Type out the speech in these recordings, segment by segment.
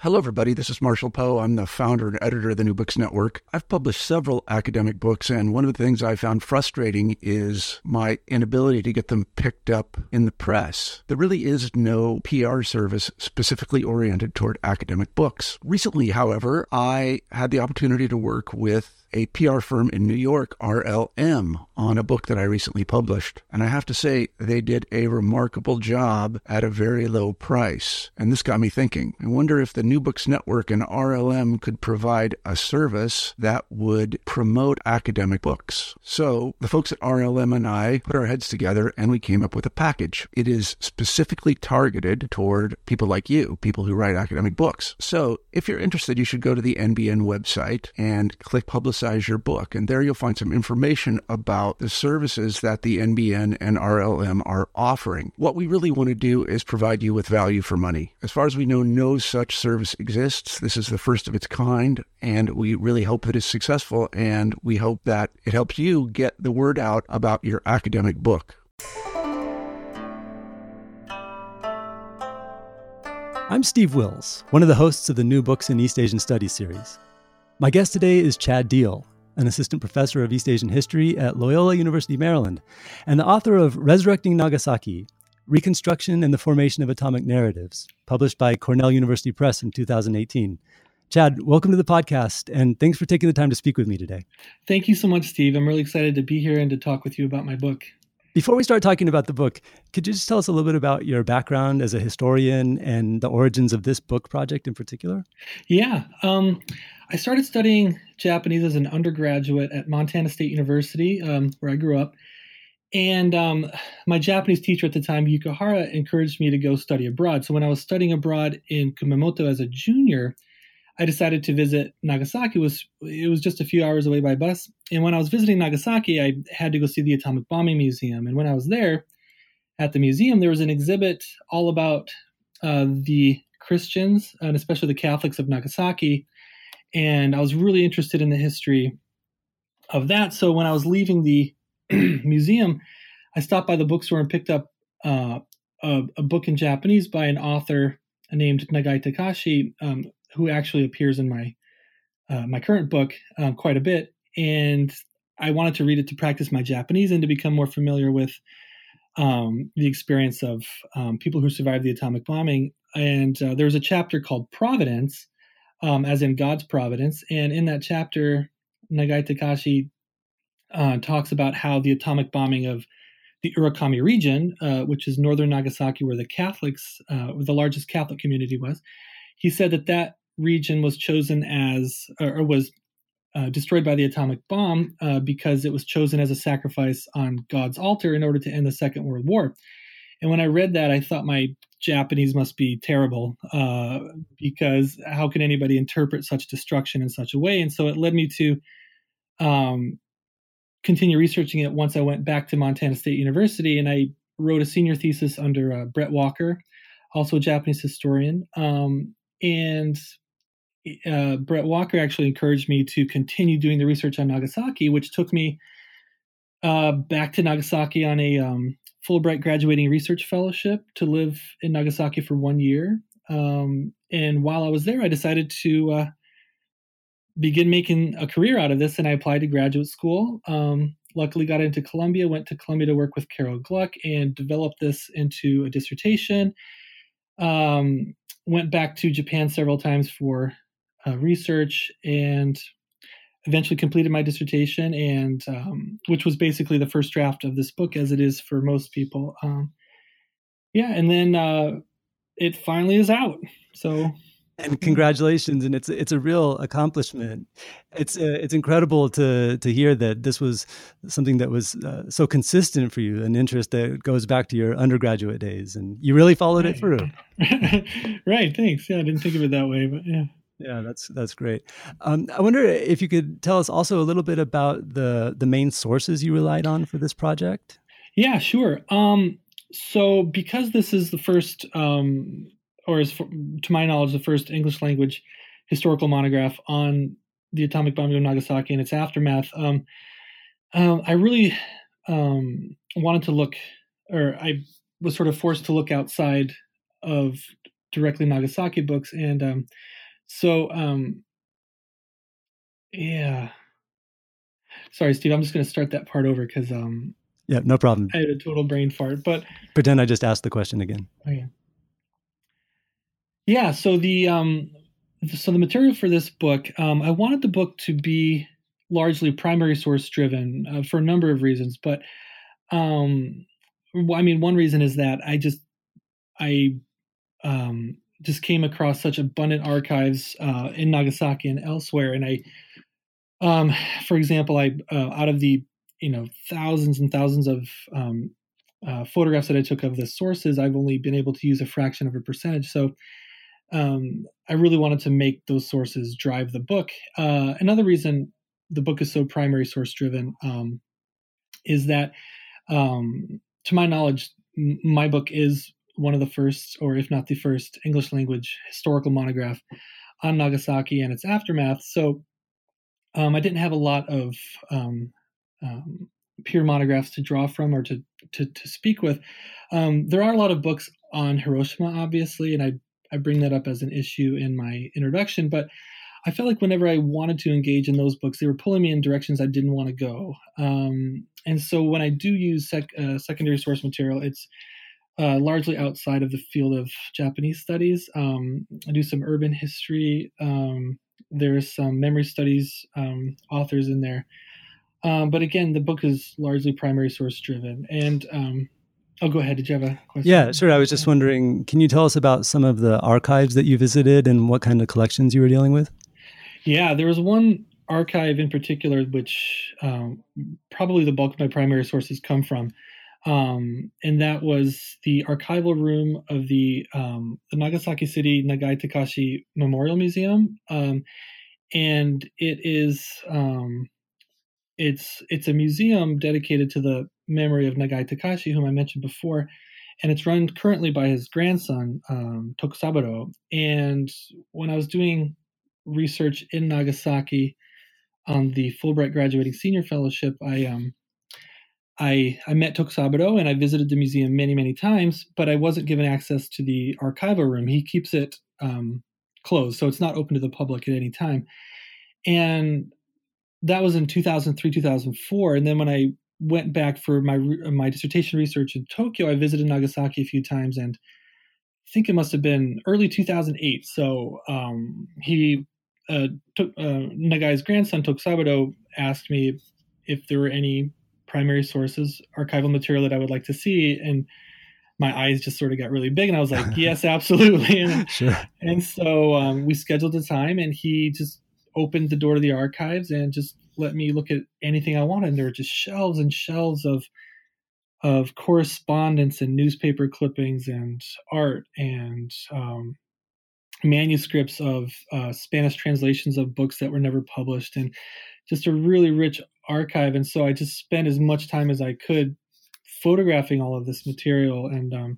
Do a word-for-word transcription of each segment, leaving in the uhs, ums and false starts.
Hello, everybody. This is Marshall Poe. I'm the founder and editor of the New Books Network. I've published several academic books, and one of the things I found frustrating is my inability to get them picked up in the press. There really is no P R service specifically oriented toward academic books. Recently, however, I had the opportunity to work with a P R firm in New York, R L M, on a book that I recently published. And I have to say, they did a remarkable job at a very low price. And this got me thinking. I wonder if the New Books Network and R L M could provide a service that would promote academic books. So the folks at R L M and I put our heads together and we came up with a package. It is specifically targeted toward people like you, people who write academic books. So if you're interested, you should go to the N B N website and click Publicize your book. And there you'll find some information about the services that the N B N and R L M are offering. What we really want to do is provide you with value for money. As far as we know, no such service exists. This is the first of its kind, and we really hope that it's successful, and we hope that it helps you get the word out about your academic book. I'm Steve Wills, one of the hosts of the New Books in East Asian Studies series. My guest today is Chad Deal, an assistant professor of East Asian history at Loyola University, Maryland, and the author of Resurrecting Nagasaki, Reconstruction and the Formation of Atomic Narratives, published by Cornell University Press in two thousand eighteen. Chad, welcome to the podcast, and thanks for taking the time to speak with me today. Thank you so much, Steve. I'm really excited to be here and to talk with you about my book. Before we start talking about the book, could you just tell us a little bit about your background as a historian and the origins of this book project in particular? Yeah. Um, I started studying Japanese as an undergraduate at Montana State University, um, where I grew up. And um, my Japanese teacher at the time, Yukihara, encouraged me to go study abroad. So when I was studying abroad in Kumamoto as a junior, I decided to visit Nagasaki. It was, it was just a few hours away by bus. And when I was visiting Nagasaki, I had to go see the Atomic Bombing Museum. And when I was there at the museum, there was an exhibit all about uh, the Christians, and especially the Catholics of Nagasaki. And I was really interested in the history of that. So when I was leaving the museum, I stopped by the bookstore and picked up uh, a, a book in Japanese by an author named Nagai Takashi, um, who actually appears in my uh, my current book um, quite a bit. And I wanted to read it to practice my Japanese and to become more familiar with um, the experience of um, people who survived the atomic bombing. And uh, there was a chapter called Providence, um, as in God's providence. And in that chapter, Nagai Takashi uh, talks about how the atomic bombing of the Urakami region, uh, which is northern Nagasaki, where the Catholics, uh, where the largest Catholic community was, he said that that region was chosen as, or was uh, destroyed by the atomic bomb uh, because it was chosen as a sacrifice on God's altar in order to end the Second World War. And when I read that, I thought my Japanese must be terrible uh, because how can anybody interpret such destruction in such a way? And so it led me to um, continue researching it once I went back to Montana State University, and I wrote a senior thesis under uh, Brett Walker, also a Japanese historian. Um, and uh, Brett Walker actually encouraged me to continue doing the research on Nagasaki, which took me uh, back to Nagasaki on a um, Fulbright graduating research fellowship to live in Nagasaki for one year. Um, and while I was there, I decided to uh, begin making a career out of this, and I applied to graduate school. Um, luckily got into Columbia, went to Columbia to work with Carol Gluck and developed this into a dissertation. Um, went back to Japan several times for uh, research, and eventually completed my dissertation, and um, which was basically the first draft of this book, as it is for most people. Um, yeah, and then uh, it finally is out. So, and congratulations, and it's it's a real accomplishment. It's uh, it's incredible to to hear that this was something that was uh, so consistent for you, an interest that goes back to your undergraduate days, and you really followed right. it through. Right. Thanks. Yeah, I didn't think of it that way, but yeah. Yeah, that's that's great. Um, I wonder if you could tell us also a little bit about the the main sources you relied on for this project. Yeah, sure. Um, so because this is the first, um, or is, to my knowledge, the first English language historical monograph on the atomic bombing of Nagasaki and its aftermath, um, um, I really um, wanted to look, or I was sort of forced to look outside of directly Nagasaki books. And um, so, um, yeah. Sorry, Steve, I'm just going to start that part over because um, yeah, no problem. I had a total brain fart. But pretend I just asked the question again. Oh, yeah. Yeah. So the um, so the material for this book, um, I wanted the book to be largely primary source driven uh, for a number of reasons. But um, I mean, one reason is that I just I um, just came across such abundant archives uh, in Nagasaki and elsewhere, and I, um, for example, I uh, out of the you know thousands and thousands of um, uh, photographs that I took of the sources, I've only been able to use a fraction of a percentage. So um, I really wanted to make those sources drive the book. Uh, another reason the book is so primary source driven um, is that, um, to my knowledge, m- my book is one of the first, or if not the first, English language historical monograph on Nagasaki and its aftermath. So um, I didn't have a lot of um, um, peer monographs to draw from or to to, to speak with. Um, there are a lot of books on Hiroshima, obviously, and I, I bring that up as an issue in my introduction, but I felt like whenever I wanted to engage in those books, they were pulling me in directions I didn't want to go. Um, and so when I do use sec, uh, secondary source material, it's uh, largely outside of the field of Japanese studies. Um, I do some urban history. Um, there's some memory studies um, authors in there. Um, but again, the book is largely primary source driven. And um, oh, go ahead. Did you have a question? Yeah, sure. I was just wondering, can you tell us about some of the archives that you visited and what kind of collections you were dealing with? Yeah, there was one archive in particular, which um, probably the bulk of my primary sources come from. Um, and that was the archival room of the, um, the Nagasaki City Nagai Takashi Memorial Museum. Um, and it is, um, it's, it's a museum dedicated to the memory of Nagai Takashi, whom I mentioned before. And it's run currently by his grandson, um, Tokusaburo. And when I was doing research in Nagasaki on the Fulbright Graduating Senior Fellowship, I um, I I met Tokusaburo and I visited the museum many, many times, but I wasn't given access to the archival room. He keeps it um, closed, so it's not open to the public at any time. And that was in two thousand three, two thousand four. And then when I went back for my my dissertation research in Tokyo, I visited Nagasaki a few times, and I think it must have been early two thousand eight. So um, he, uh, took, uh, Nagai's grandson, Tokusaburo, asked me if there were any primary sources, archival material that I would like to see. And my eyes just sort of got really big. And I was like, yes, absolutely. And, sure. and so um, we scheduled a time, and he just opened the door to the archives and just let me look at anything I wanted. And there were just shelves and shelves of of correspondence and newspaper clippings and art and um, manuscripts of uh, Spanish translations of books that were never published, and just a really rich archive. And so I just spent as much time as I could photographing all of this material. And um,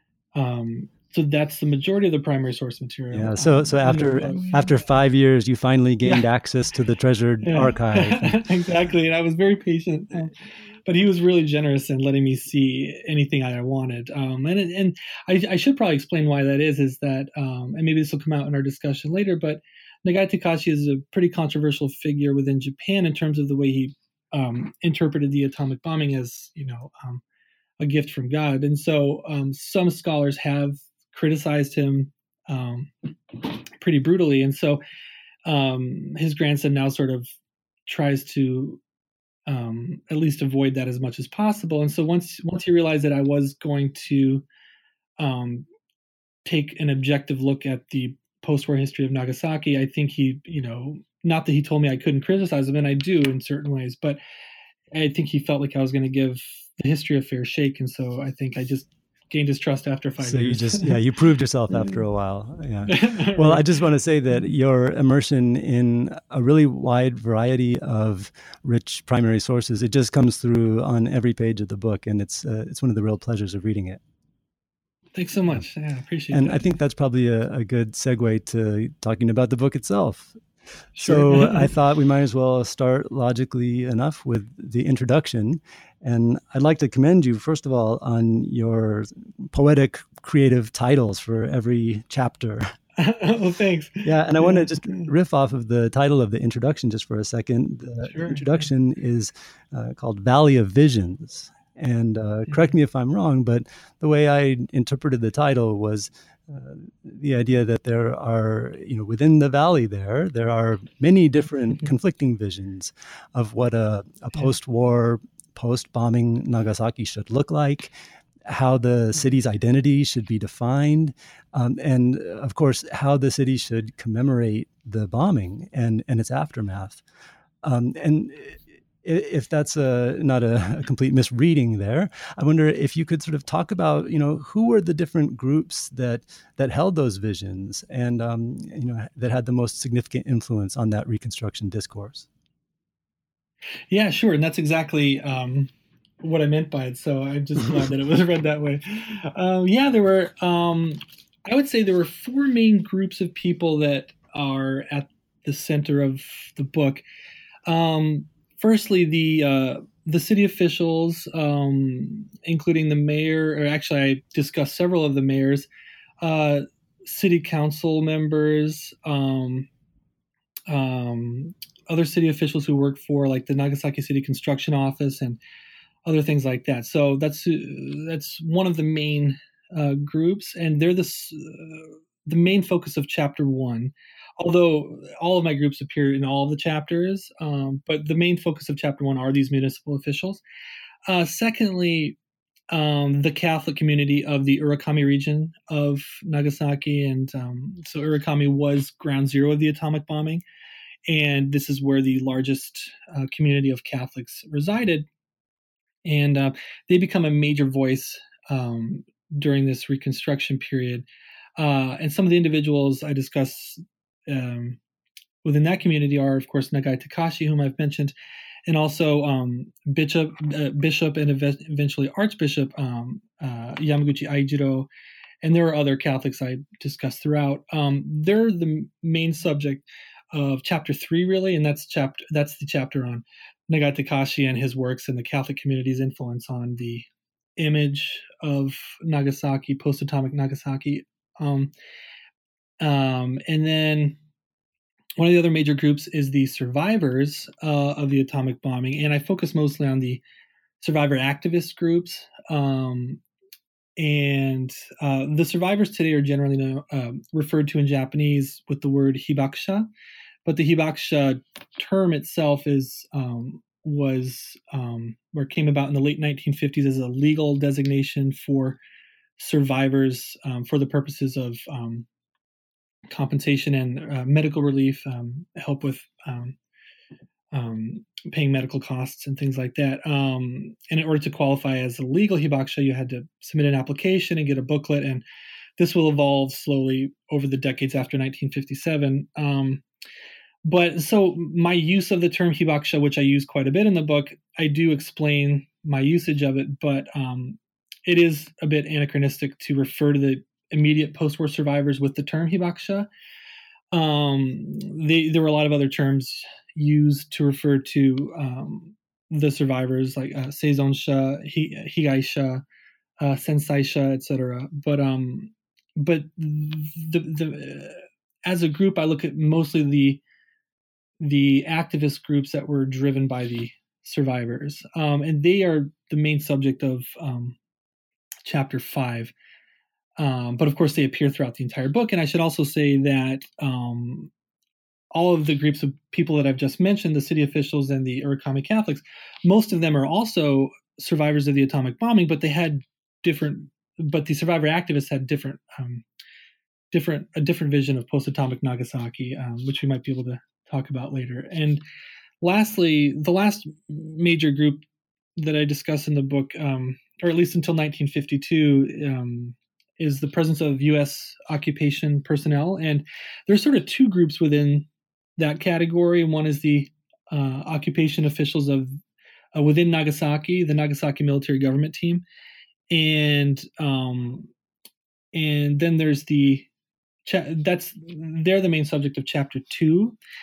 um, so that's the majority of the primary source material. Yeah. So, so after um, after five years, you finally gained yeah. access to the treasured yeah. archive. Exactly. And I was very patient. But he was really generous in letting me see anything I wanted. Um, and and I, I should probably explain why that is, is that, um, and maybe this will come out in our discussion later, but Nagai Takashi is a pretty controversial figure within Japan in terms of the way he um, interpreted the atomic bombing as, you know, um, a gift from God. And so um, some scholars have criticized him um, pretty brutally. And so um, his grandson now sort of tries to Um, at least avoid that as much as possible. And so once once he realized that I was going to um, take an objective look at the post-war history of Nagasaki, I think he, you know, not that he told me I couldn't criticize him, and I do in certain ways, but I think he felt like I was going to give the history a fair shake. And so I think I just gained his trust after five so years. So you just, yeah, you proved yourself after a while. Yeah. Well, I just want to say that your immersion in a really wide variety of rich primary sources, it just comes through on every page of the book. And it's, uh, it's one of the real pleasures of reading it. Thanks so much. Yeah, I appreciate and that. And I think that's probably a, a good segue to talking about the book itself. So I thought we might as well start logically enough with the introduction. And I'd like to commend you, first of all, on your poetic, creative titles for every chapter. Oh, thanks. Yeah, and I want to just riff off of the title of the introduction just for a second. The Sure. introduction is uh, called Valley of Visions. And uh, correct me if I'm wrong, but the way I interpreted the title was uh, the idea that there are, you know, within the valley there, there are many different conflicting visions of what a, a post-war, post-bombing Nagasaki should look like, how the city's identity should be defined, um, and of course, how the city should commemorate the bombing and, and its aftermath. Um, and if that's a, not a, a complete misreading there, I wonder if you could sort of talk about, you know, who were the different groups that that held those visions and, um, you know, that had the most significant influence on that Reconstruction discourse. Yeah, sure. And that's exactly um, what I meant by it. So I'm just glad that it was read that way. Um, yeah, there were, um, I would say there were four main groups of people that are at the center of the book. Um, Firstly, the uh, the city officials, um, including the mayor, or actually I discussed several of the mayors, uh, city council members, um, um, other city officials who work for like the Nagasaki City Construction Office and other things like that. So that's that's one of the main uh, groups, and they're the uh, the main focus of chapter one. Although all of my groups appear in all of the chapters, um, but the main focus of chapter one are these municipal officials. Uh, secondly, um, the Catholic community of the Urakami region of Nagasaki. And um, so Urakami was ground zero of the atomic bombing. And this is where the largest uh, community of Catholics resided. And uh, they become a major voice um, during this Reconstruction period. Uh, and some of the individuals I discuss Um, within that community are, of course, Nagai Takashi, whom I've mentioned, and also um, Bishop, uh, Bishop, and ev- eventually Archbishop um, uh, Yamaguchi Aijiro, and there are other Catholics I discussed throughout. Um, they're the main subject of chapter three, really, and that's chapter that's the chapter on Nagai Takashi and his works and the Catholic community's influence on the image of Nagasaki, post-atomic Nagasaki. Um, Um, and then one of the other major groups is the survivors uh, of the atomic bombing. And I focus mostly on the survivor activist groups. Um, and uh, the survivors today are generally know, uh, referred to in Japanese with the word hibakusha. But the hibakusha term itself is um, was um, or came about in the late nineteen fifties as a legal designation for survivors um, for the purposes of um, compensation and uh, medical relief, um, help with um, um, paying medical costs and things like that. Um, and in order to qualify as a legal hibakusha, you had to submit an application and get a booklet. And this will evolve slowly over the decades after nineteen fifty-seven. Um, but so my use of the term hibakusha, which I use quite a bit in the book, I do explain my usage of it, but um, it is a bit anachronistic to refer to the immediate post-war survivors with the term hibakusha. Um, they, there were a lot of other terms used to refer to um, the survivors, like uh, seizonsha, higaisha, uh, sensaisha, et cetera. But um, but the the uh, as a group, I look at mostly the the activist groups that were driven by the survivors, um, and they are the main subject of um, chapter five. Um, but of course, they appear throughout the entire book. And I should also say that um, all of the groups of people that I've just mentioned, the city officials and the Urakami Catholics, most of them are also survivors of the atomic bombing, but they had different, but the survivor activists had different, um, different, a different vision of post-atomic Nagasaki, um, which we might be able to talk about later. And lastly, the last major group that I discuss in the book, um, or at least until nineteen fifty-two, um, is the presence of U S occupation personnel. And there's sort of two groups within that category. One is the uh, occupation officials of uh, within Nagasaki, the Nagasaki military government team. And um, and then there's the, cha- that's, they're the main subject of chapter two.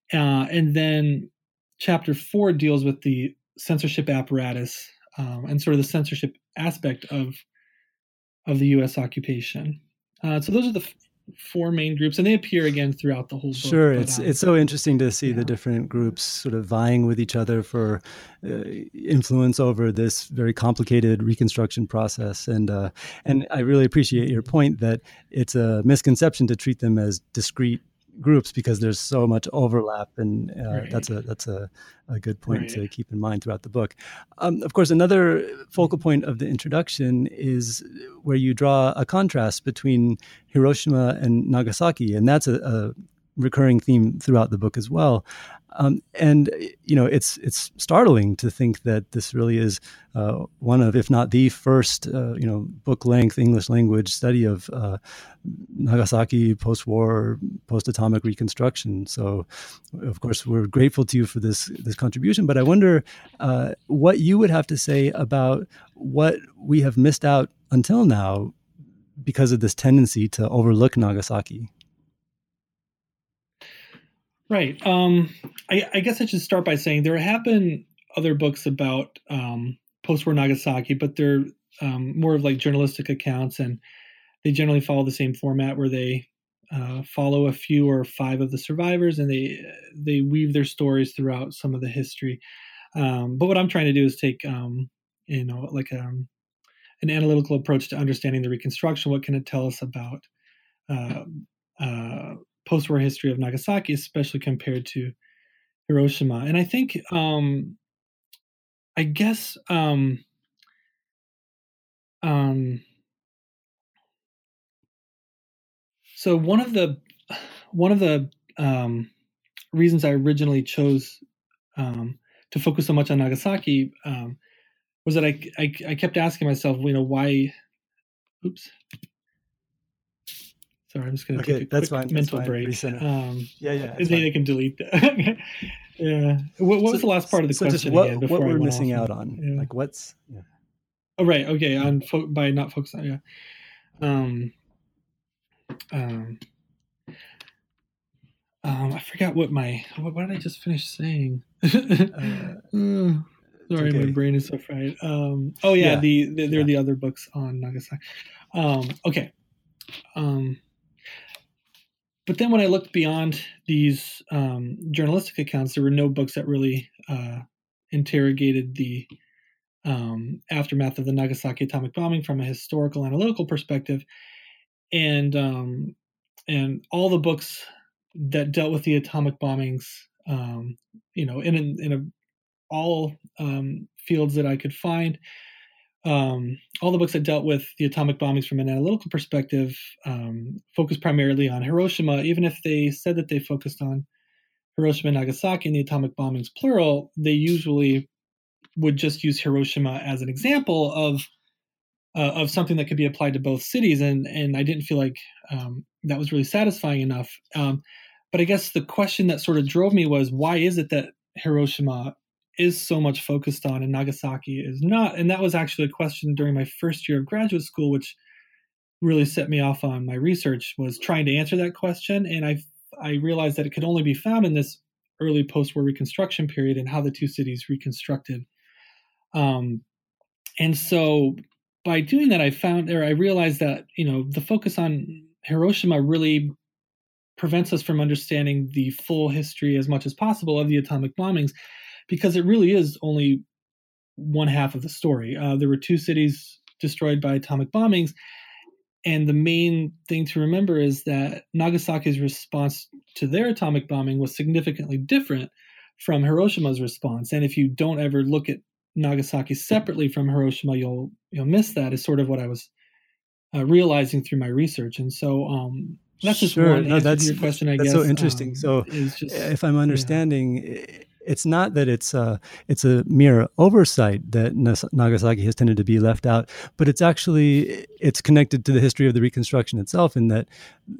Uh, and then chapter four deals with the censorship apparatus um, and sort of the censorship aspect of of the U S occupation. Uh, so those are the f- four main groups, and they appear again throughout the whole book. Sure, but, it's um, it's so interesting to see yeah. the different groups sort of vying with each other for uh, influence over this very complicated reconstruction process, and uh, and I really appreciate your point that it's a misconception to treat them as discrete groups because there's so much overlap, and uh, Right. that's a that's a, a good point Right. to keep in mind throughout the book. Um, of course, another focal point of the introduction is where you draw a contrast between Hiroshima and Nagasaki, and that's a, a recurring theme throughout the book as well. Um, and you know, it's it's startling to think that this really is uh, one of, if not the first, uh, you know, book-length English language study of uh, Nagasaki post-war, post-atomic reconstruction. So, of course, we're grateful to you for this this contribution. But I wonder uh, what you would have to say about what we have missed out until now because of this tendency to overlook Nagasaki. Right. Um, I, I guess I should start by saying there have been other books about um, post-war Nagasaki, but they're um, more of like journalistic accounts, and they generally follow the same format where they uh, follow a few or five of the survivors, and they they weave their stories throughout some of the history. Um, but what I'm trying to do is take um, you know like um, an analytical approach to understanding the reconstruction. What can it tell us about uh, uh, post-war history of Nagasaki, especially compared to Hiroshima? And I think, um, I guess, um, um, so one of the one of the um, reasons I originally chose um, to focus so much on Nagasaki um, was that I, I I kept asking myself, you know, why? Oops. Sorry, I'm just going to Okay, take a that's quick fine, mental that's fine. break. Recenter. Um, Yeah, yeah, and it's then fine. I can delete that. Yeah. What, what So- was the last part of the so question just what, again? Before what I we're went missing off out and- on? yeah. Like what's... Yeah. Oh, right. Okay. On fo- by not focusing. Yeah. Um. Um. Um. I forgot what my. What, what did I just finish saying? Uh, Uh, sorry, okay. my brain is so fried. Um. Oh yeah. Yeah. The, the there are Yeah. the other books on Nagasaki. Um. Okay. Um. But then when I looked beyond these um, journalistic accounts, there were no books that really uh, interrogated the um, aftermath of the Nagasaki atomic bombing from a historical analytical perspective, and um, and all the books that dealt with the atomic bombings, um, you know, in a, in a, all um, fields that I could find, um, all the books that dealt with the atomic bombings from an analytical perspective um, focused primarily on Hiroshima, even if they said that they focused on Hiroshima and Nagasaki and the atomic bombings plural, they usually would just use Hiroshima as an example of uh, of something that could be applied to both cities, and and I didn't feel like um, that was really satisfying enough. Um, but I guess the question that sort of drove me was, why is it that Hiroshima is so much focused on and Nagasaki is not? And that was actually a question during my first year of graduate school, which really set me off on my research, was trying to answer that question. And I I realized that it could only be found in this early post-war reconstruction period and how the two cities reconstructed. Um, and so by doing that, I found, or I realized that, you know, the focus on Hiroshima really prevents us from understanding the full history as much as possible of the atomic bombings, because it really is only one half of the story. Uh, there were two cities destroyed by atomic bombings. And the main thing to remember is that Nagasaki's response to their atomic bombing was significantly different from Hiroshima's response. And if you don't ever look at Nagasaki separately from Hiroshima, you'll you'll miss that, is sort of what I was uh, realizing through my research. And so um, that's just Sure. one No, answer that's, to your question, I that's guess. so interesting. Um, so is just, if I'm yeah. understanding, it's not that it's a, it's a mere oversight that Nagasaki has tended to be left out, but it's actually, it's connected to the history of the Reconstruction itself, in that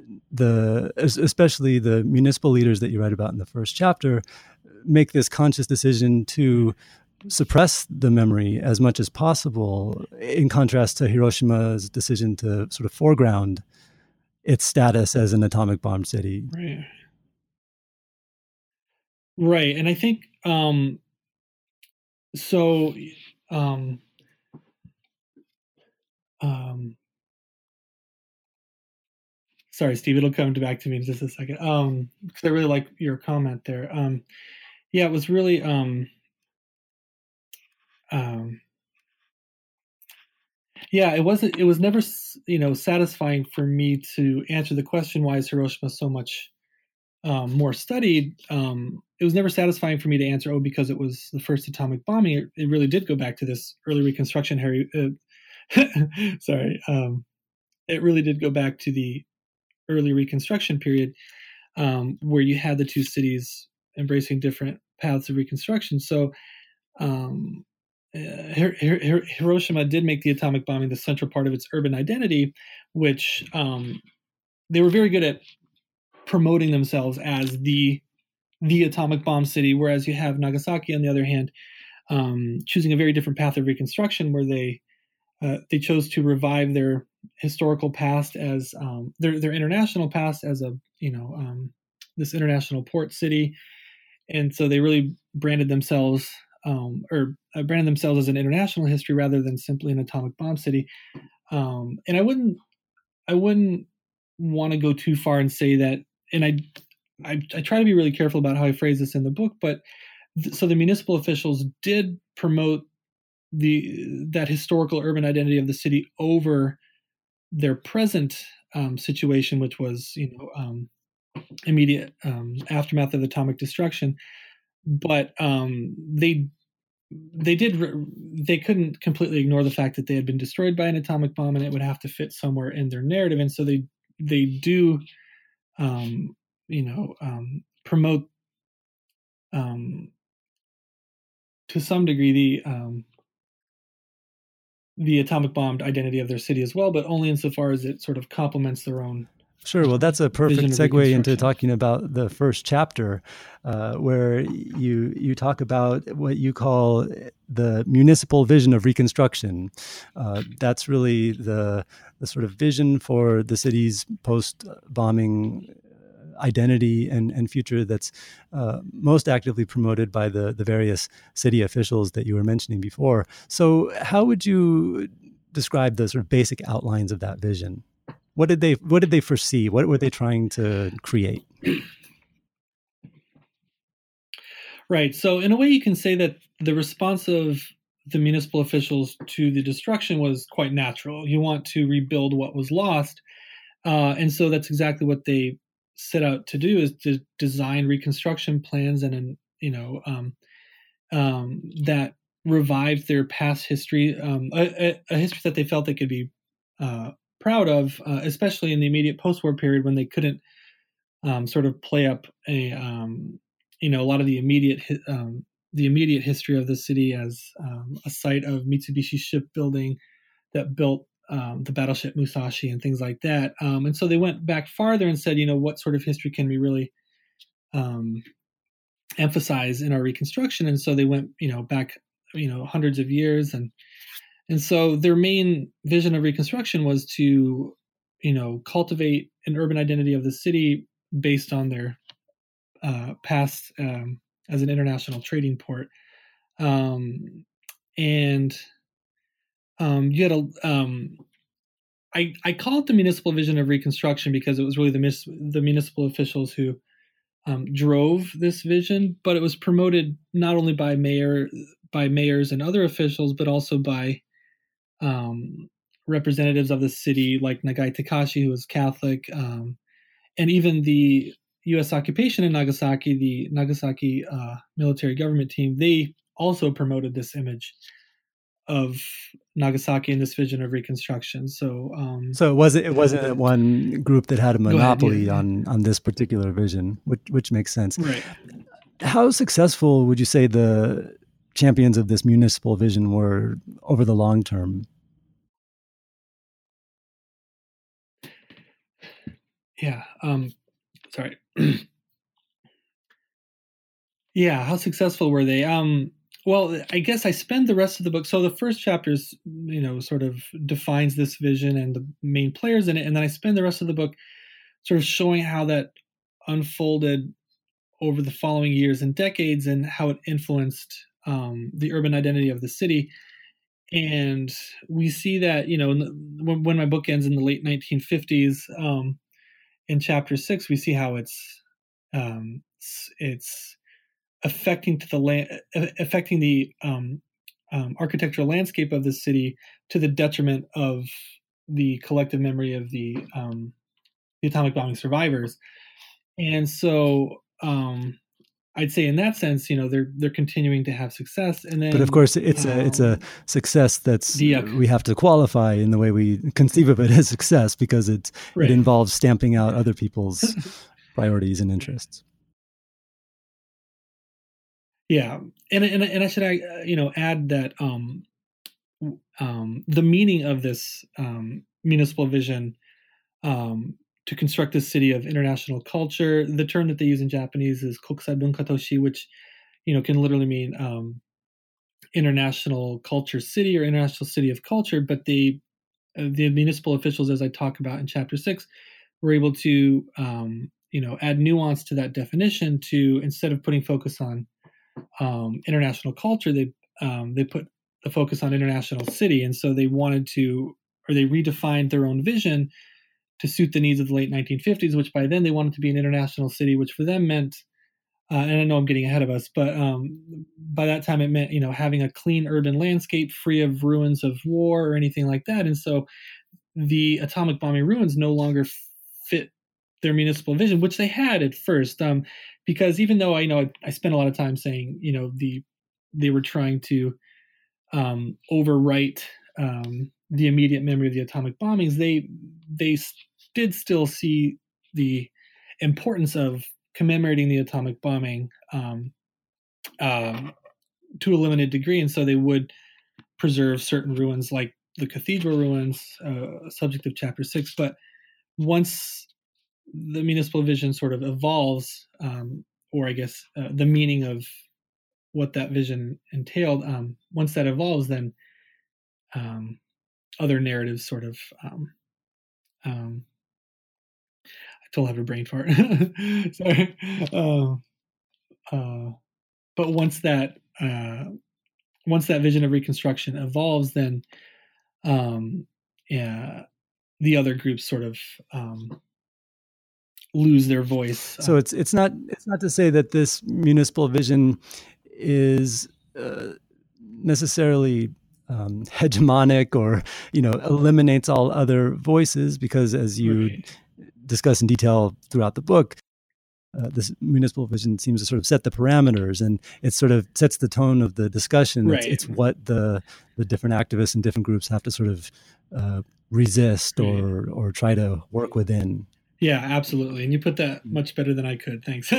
the, especially the municipal leaders that you write about in the first chapter, make this conscious decision to suppress the memory as much as possible, in contrast to Hiroshima's decision to sort of foreground its status as an atomic bomb city. Right. Right. And I think, um, so, um, um, sorry, Steve, it'll come back to me in just a second. Um, because I really like your comment there. Um, yeah, it was really, um, um, yeah, it wasn't, it was never, you know, satisfying for me to answer the question, why is Hiroshima so much um, more studied? Um, it was never satisfying for me to answer, oh, because it was the first atomic bombing. It, it really did go back to this early Reconstruction, Harry. Uh, sorry. Um, it really did go back to the early Reconstruction period, um, where you had the two cities embracing different paths of Reconstruction. So, um, uh, Hiroshima did make the atomic bombing the central part of its urban identity, which um, they were very good at promoting themselves as the the atomic bomb city, whereas you have Nagasaki, on the other hand, um, choosing a very different path of reconstruction, where they uh, they chose to revive their historical past as um, their their international past as a you know um, this international port city, and so they really branded themselves um, or uh, branded themselves as an international history rather than simply an atomic bomb city. Um, and I wouldn't I wouldn't want to go too far and say that. And I, I I try to be really careful about how I phrase this in the book. But th- so the municipal officials did promote the that historical urban identity of the city over their present um, situation, which was you know um, immediate um, aftermath of atomic destruction. But um, they they did they couldn't completely ignore the fact that they had been destroyed by an atomic bomb, and it would have to fit somewhere in their narrative. And so they they do um, you know um, promote um, to some degree the um, the atomic bombed identity of their city as well, but only insofar as it sort of complements their own. Sure. Well, that's a perfect vision of segue into Reconstruction. talking about the first chapter, uh, where you you talk about what you call the municipal vision of Reconstruction. Uh, that's really the the sort of vision for the city's post-bombing identity and, and future that's uh, most actively promoted by the, the various city officials that you were mentioning before. So how would you describe the sort of basic outlines of that vision? What did they what did they foresee? What were they trying to create? Right. So in a way, you can say that the response of the municipal officials to the destruction was quite natural. You want to rebuild what was lost. Uh, and so that's exactly what they set out to do, is to design reconstruction plans and, and you know, um, um, that revived their past history, um, a, a, a history that they felt they could be uh, proud of, uh, especially in the immediate post-war period when they couldn't um, sort of play up a, um, you know, a lot of the immediate um, the immediate history of the city as um, a site of Mitsubishi shipbuilding that built um, the battleship Musashi and things like that. Um, and so they went back farther and said, you know, what sort of history can we really um, emphasize in our reconstruction? And so they went, you know, back, you know, hundreds of years. And, and so their main vision of reconstruction was to, you know, cultivate an urban identity of the city based on their uh, past um, as an international trading port. Um, and um, you had a, um, I, I call it the municipal vision of reconstruction because it was really the, the municipal officials who um, drove this vision, but it was promoted not only by mayor by mayors and other officials, but also by um, representatives of the city like Nagai Takashi, who was Catholic, um, and even the U S occupation in Nagasaki, the Nagasaki uh, military government team, they also promoted this image of Nagasaki and this vision of reconstruction. So, um, so it wasn't it wasn't one group that had a monopoly ahead, yeah. on on this particular vision, which which makes sense. Right. How successful would you say the champions of this municipal vision were over the long term? Yeah. Um, sorry. Yeah. How successful were they? Um, well, I guess I spend the rest of the book. So the first chapter is, you know, sort of defines this vision and the main players in it. And then I spend the rest of the book sort of showing how that unfolded over the following years and decades and how it influenced um, the urban identity of the city. And we see that, you know, in the, when, when my book ends in the late nineteen fifties, um, in chapter six, we see how it's um, it's, it's affecting to the land, affecting the um, um, architectural landscape of the city to the detriment of the collective memory of the um, the atomic bombing survivors. And so um, I'd say in that sense, you know, they're they're continuing to have success. And then, but of course, it's um, a it's a success that's the, uh, we have to qualify in the way we conceive of it as success, because it's right. it involves stamping out other people's priorities and interests. Yeah, and and and I should uh, you know add that um, um, the meaning of this um, municipal vision um, to construct a city of international culture. The term that they use in Japanese is kokusai bunka toshi, which you know can literally mean um, international culture city or international city of culture. But they uh, the municipal officials, as I talk about in chapter six, were able to um, you know add nuance to that definition. To instead of putting focus on um, international culture, they um, they put the focus on international city, and so they wanted to, or they redefined their own vision to suit the needs of the late nineteen fifties, which by then they wanted to be an international city, which for them meant, uh, and I know I'm getting ahead of us, but um, by that time it meant, you know, having a clean urban landscape free of ruins of war or anything like that. And so the atomic bombing ruins no longer fit their municipal vision, which they had at first, um, because even though I you know I, I spent a lot of time saying, you know, the they were trying to um, overwrite um, the immediate memory of the atomic bombings, they they did still see the importance of commemorating the atomic bombing um, um, to a limited degree, and so they would preserve certain ruins like the cathedral ruins, uh, subject of chapter six. But once the municipal vision sort of evolves, um, or I guess uh, the meaning of what that vision entailed, um, once that evolves, then um, other narratives sort of um, um, I still have a brain fart. Sorry. Uh, uh, but once that uh, once that vision of Reconstruction evolves, then um, yeah, the other groups sort of um, lose their voice. So it's it's not it's not to say that this municipal vision is uh, necessarily um, hegemonic or you know eliminates all other voices, because as you Right. discuss in detail throughout the book, uh, this municipal vision seems to sort of set the parameters, and it sort of sets the tone of the discussion. Right. It's, it's what the the different activists and different groups have to sort of uh, resist Right. or or try to work within. Yeah, absolutely. And you put that much better than I could. Thanks.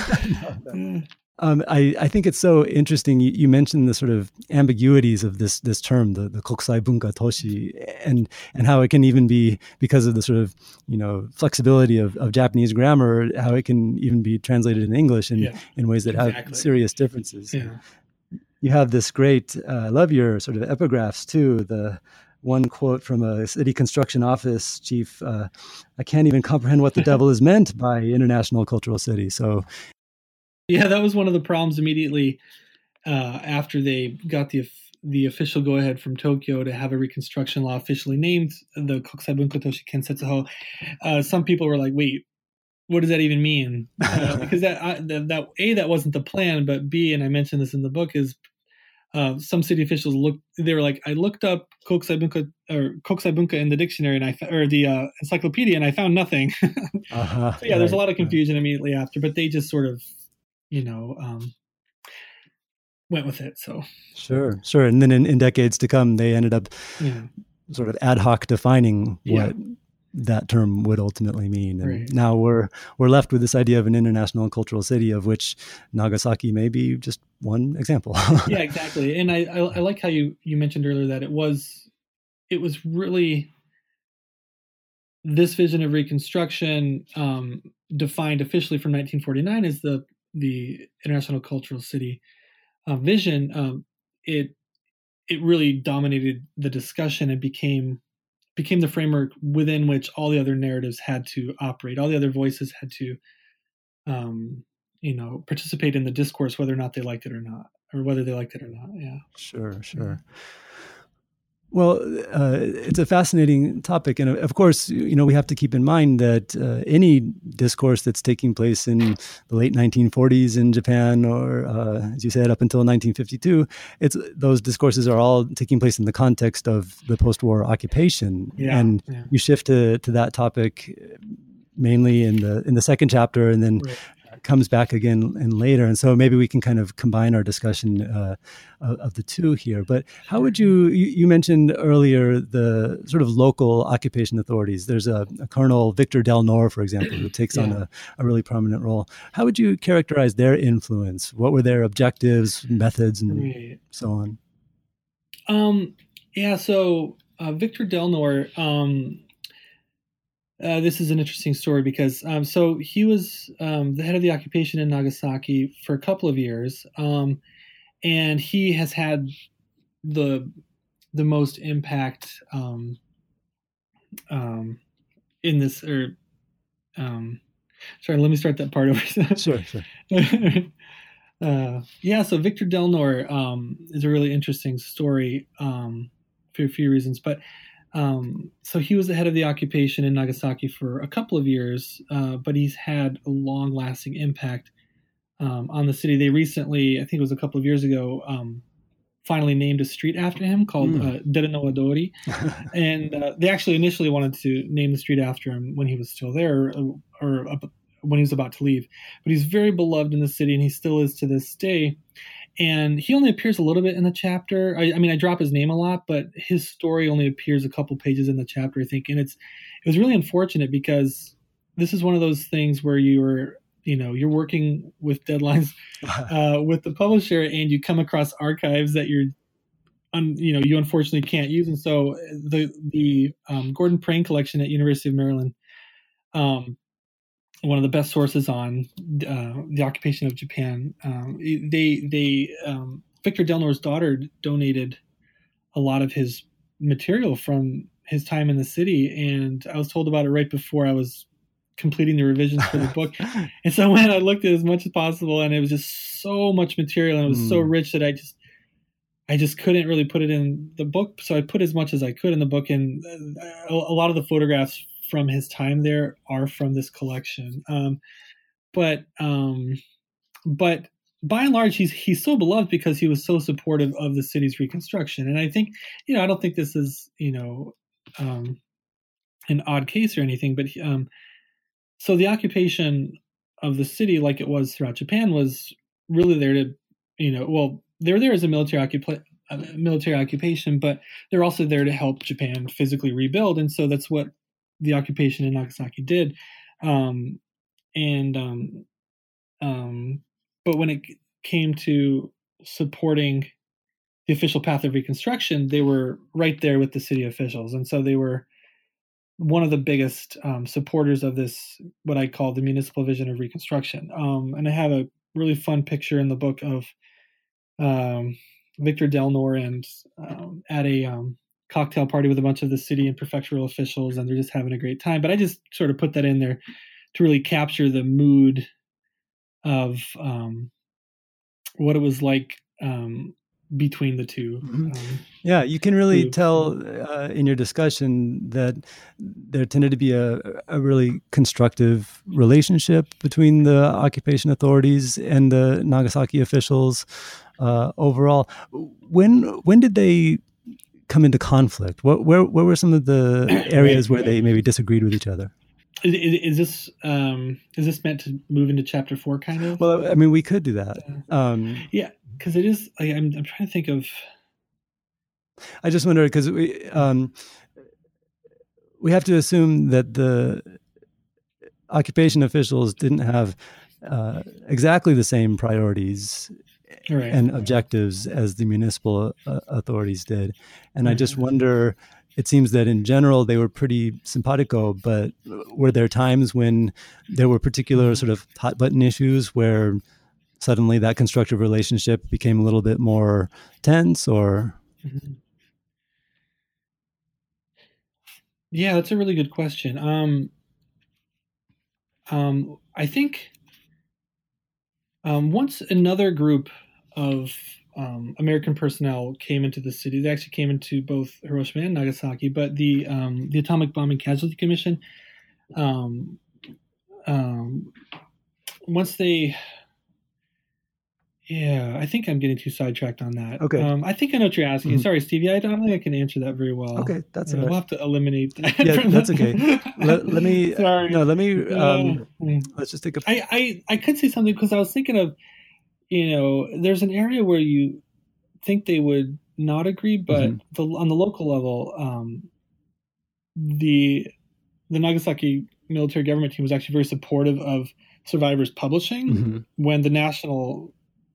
Um, I, I think it's so interesting. You, you mentioned the sort of ambiguities of this this term, the, the kokusai bunka toshi, and and how it can even be, because of the sort of you know flexibility of, of Japanese grammar, how it can even be translated in English in, Yeah, in ways that exactly. have serious differences. Yeah. You have this great, uh, I love your sort of epigraphs too. The one quote from a city construction office chief, uh, I can't even comprehend what the devil is meant by international cultural city. So Yeah, that was one of the problems immediately uh, after they got the the official go ahead from Tokyo to have a reconstruction law officially named the Kokusai Bunka Toshi Kensetsuho. Uh, some people were like, "Wait, what does that even mean?" Uh, because that, I, that that a that wasn't the plan, but B, and I mentioned this in the book, is uh, some city officials looked. They were like, "I looked up Kokusai Bunka or Kokusai Bunka in the dictionary and I or the uh, encyclopedia, and I found nothing." uh-huh, so yeah, there's a right, lot of confusion immediately after, but they just sort of. you know, um, went with it. So sure, sure. And then in, in decades to come, they ended up yeah. sort of ad hoc defining Yeah. what that term would ultimately mean. And Right. now we're we're left with this idea of an international cultural city, of which Nagasaki may be just one example. Yeah, exactly. And I, I, I like how you, you mentioned earlier that it was, it was really this vision of Reconstruction um, defined officially from nineteen forty-nine as the the international cultural city uh, vision. Um, it it really dominated the discussion and became became the framework within which all the other narratives had to operate. All the other voices had to, um, you know, participate in the discourse, whether or not they liked it or not, or whether they liked it or not. Yeah. Sure, sure. Well, uh, it's a fascinating topic. And of course, you know, we have to keep in mind that uh, any discourse that's taking place in the late nineteen forties in Japan, or uh, as you said, up until nineteen fifty-two, it's those discourses are all taking place in the context of the post-war occupation. Yeah, and yeah. you shift to, to that topic mainly in the in the second chapter, and then Right. comes back again and later. And so maybe we can kind of combine our discussion uh, of, of the two here. But how would you, you, you mentioned earlier the sort of local occupation authorities. There's a, a Colonel Victor Del Nor, for example, who takes Yeah. on a, a really prominent role. How would you characterize their influence? What were their objectives, methods, and Right. so on? Um, yeah, so uh, Victor Del Nor, um, uh, this is an interesting story because um, so he was um, the head of the occupation in Nagasaki for a couple of years, um, and he has had the the most impact um, um, in this. Or um, sorry, let me start that part over. Sure, sure. uh, yeah, so Victor Del Nor um, is a really interesting story um, for a few reasons, but. Um, so he was the head of the occupation in Nagasaki for a couple of years, uh, but he's had a long-lasting impact um, on the city. They recently, I think it was a couple of years ago, um, finally named a street after him called Mm. uh, Dereno Adori. And uh, they actually initially wanted to name the street after him when he was still there, or, or uh, when he was about to leave. But he's very beloved in the city, and he still is to this day. And he only appears a little bit in the chapter. I, I mean, I drop his name a lot, but his story only appears a couple pages in the chapter, I think. And it's it was really unfortunate because this is one of those things where you were, you know, you're working with deadlines uh, with the publisher, and you come across archives that you're, un, you know, you unfortunately can't use. And so the the um, Gordon Prain collection at University of Maryland. Um, one of the best sources on uh, the occupation of Japan. Um, they, they, um, Victor Del Nor's daughter donated a lot of his material from his time in the city, and I was told about it right before I was completing the revisions for the book. And so when I looked at it as much as possible, and it was just so much material, and it was mm. so rich that I just, I just couldn't really put it in the book. So I put as much as I could in the book, and a, a lot of the photographs from his time there are from this collection. Um, but, um, but by and large, he's, he's so beloved because he was so supportive of the city's reconstruction. And I think, you know, I don't think this is, you know, um, an odd case or anything, but, um, so the occupation of the city, like it was throughout Japan, was really there to, you know, well, they were there as a military occupa- uh, military occupation, but they're also there to help Japan physically rebuild. And so that's what the occupation in Nagasaki did. Um, and, um, um, but when it came to supporting the official path of reconstruction, they were right there with the city officials. And so they were one of the biggest um, supporters of this, what I call the municipal vision of reconstruction. Um, and I have a really fun picture in the book of um, Victor Del Nor and um, at a um, cocktail party with a bunch of the city and prefectural officials, and they're just having a great time. But I just sort of put that in there to really capture the mood of um, what it was like um, between the two. Mm-hmm. Um, yeah, you can really groups. tell uh, in your discussion that there tended to be a, a really constructive relationship between the occupation authorities and the Nagasaki officials uh, overall. When when did they come into conflict? What where where were some of the areas where they maybe disagreed with each other? Is, is this um, is this meant to move into chapter four, kind of? Well, I mean, we could do that. Um, yeah, because it is. Like, I'm I'm trying to think of. I just wonder because we um, we have to assume that the occupation officials didn't have uh, exactly the same priorities right. and objectives as the municipal uh, authorities did, and mm-hmm. I just wonder. It seems that in general they were pretty simpatico, but were there times when there were particular sort of hot button issues where suddenly that constructive relationship became a little bit more tense, or? Mm-hmm. Yeah, that's a really good question. Um, um, I think Um, once another group of um, American personnel came into the city, they actually came into both Hiroshima and Nagasaki, but the um, the Atomic Bombing Casualty Commission, um, um, once they, yeah, I think I'm getting too sidetracked on that. Okay. Um, I think I know what you're asking. Mhm. Sorry, Stevie, I don't think I can answer that very well. Okay, that's Uh, all right. We'll have to eliminate that. Yeah, from that's the- okay. Let, let me, Sorry. no, let me, um, Uh, let's just take a, I, I, I could say something because I was thinking of, you know, there's an area where you think they would not agree, but Mhm. the, on the local level, um, the the Nagasaki military government team was actually very supportive of survivors publishing Mhm. when the national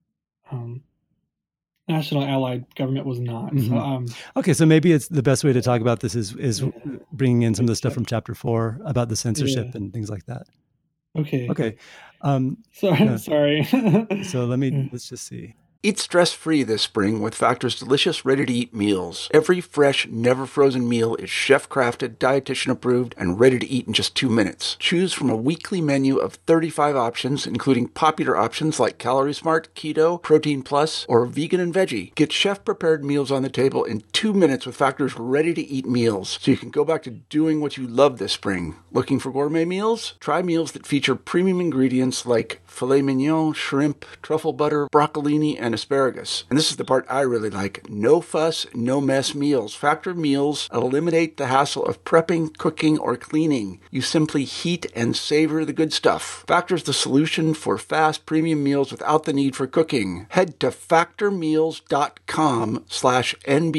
um, national allied government was not. So, Mhm. um, Okay, so maybe it's the best way to talk about this is is bringing in some of the stuff from chapter four about the censorship Yeah. and things like that. okay. Okay, um, Sorry. Yeah. Sorry. so let me Yeah. let's just see. Eat stress-free this spring with Factor's delicious, ready-to-eat meals. Every fresh, never-frozen meal is chef-crafted, dietitian-approved, and ready to eat in just two minutes. Choose from a weekly menu of thirty-five options, including popular options like Calorie Smart, Keto, Protein Plus, or Vegan and Veggie. Get chef-prepared meals on the table in two minutes with Factor's ready-to-eat meals, so you can go back to doing what you love this spring. Looking for gourmet meals? Try meals that feature premium ingredients like filet mignon, shrimp, truffle butter, broccolini, and asparagus. And this is the part I really like. No fuss, no mess meals. Factor meals eliminate the hassle of prepping, cooking, or cleaning. You simply heat and savor the good stuff. Factor's the solution for fast premium meals without the need for cooking. Head to factormeals.com slash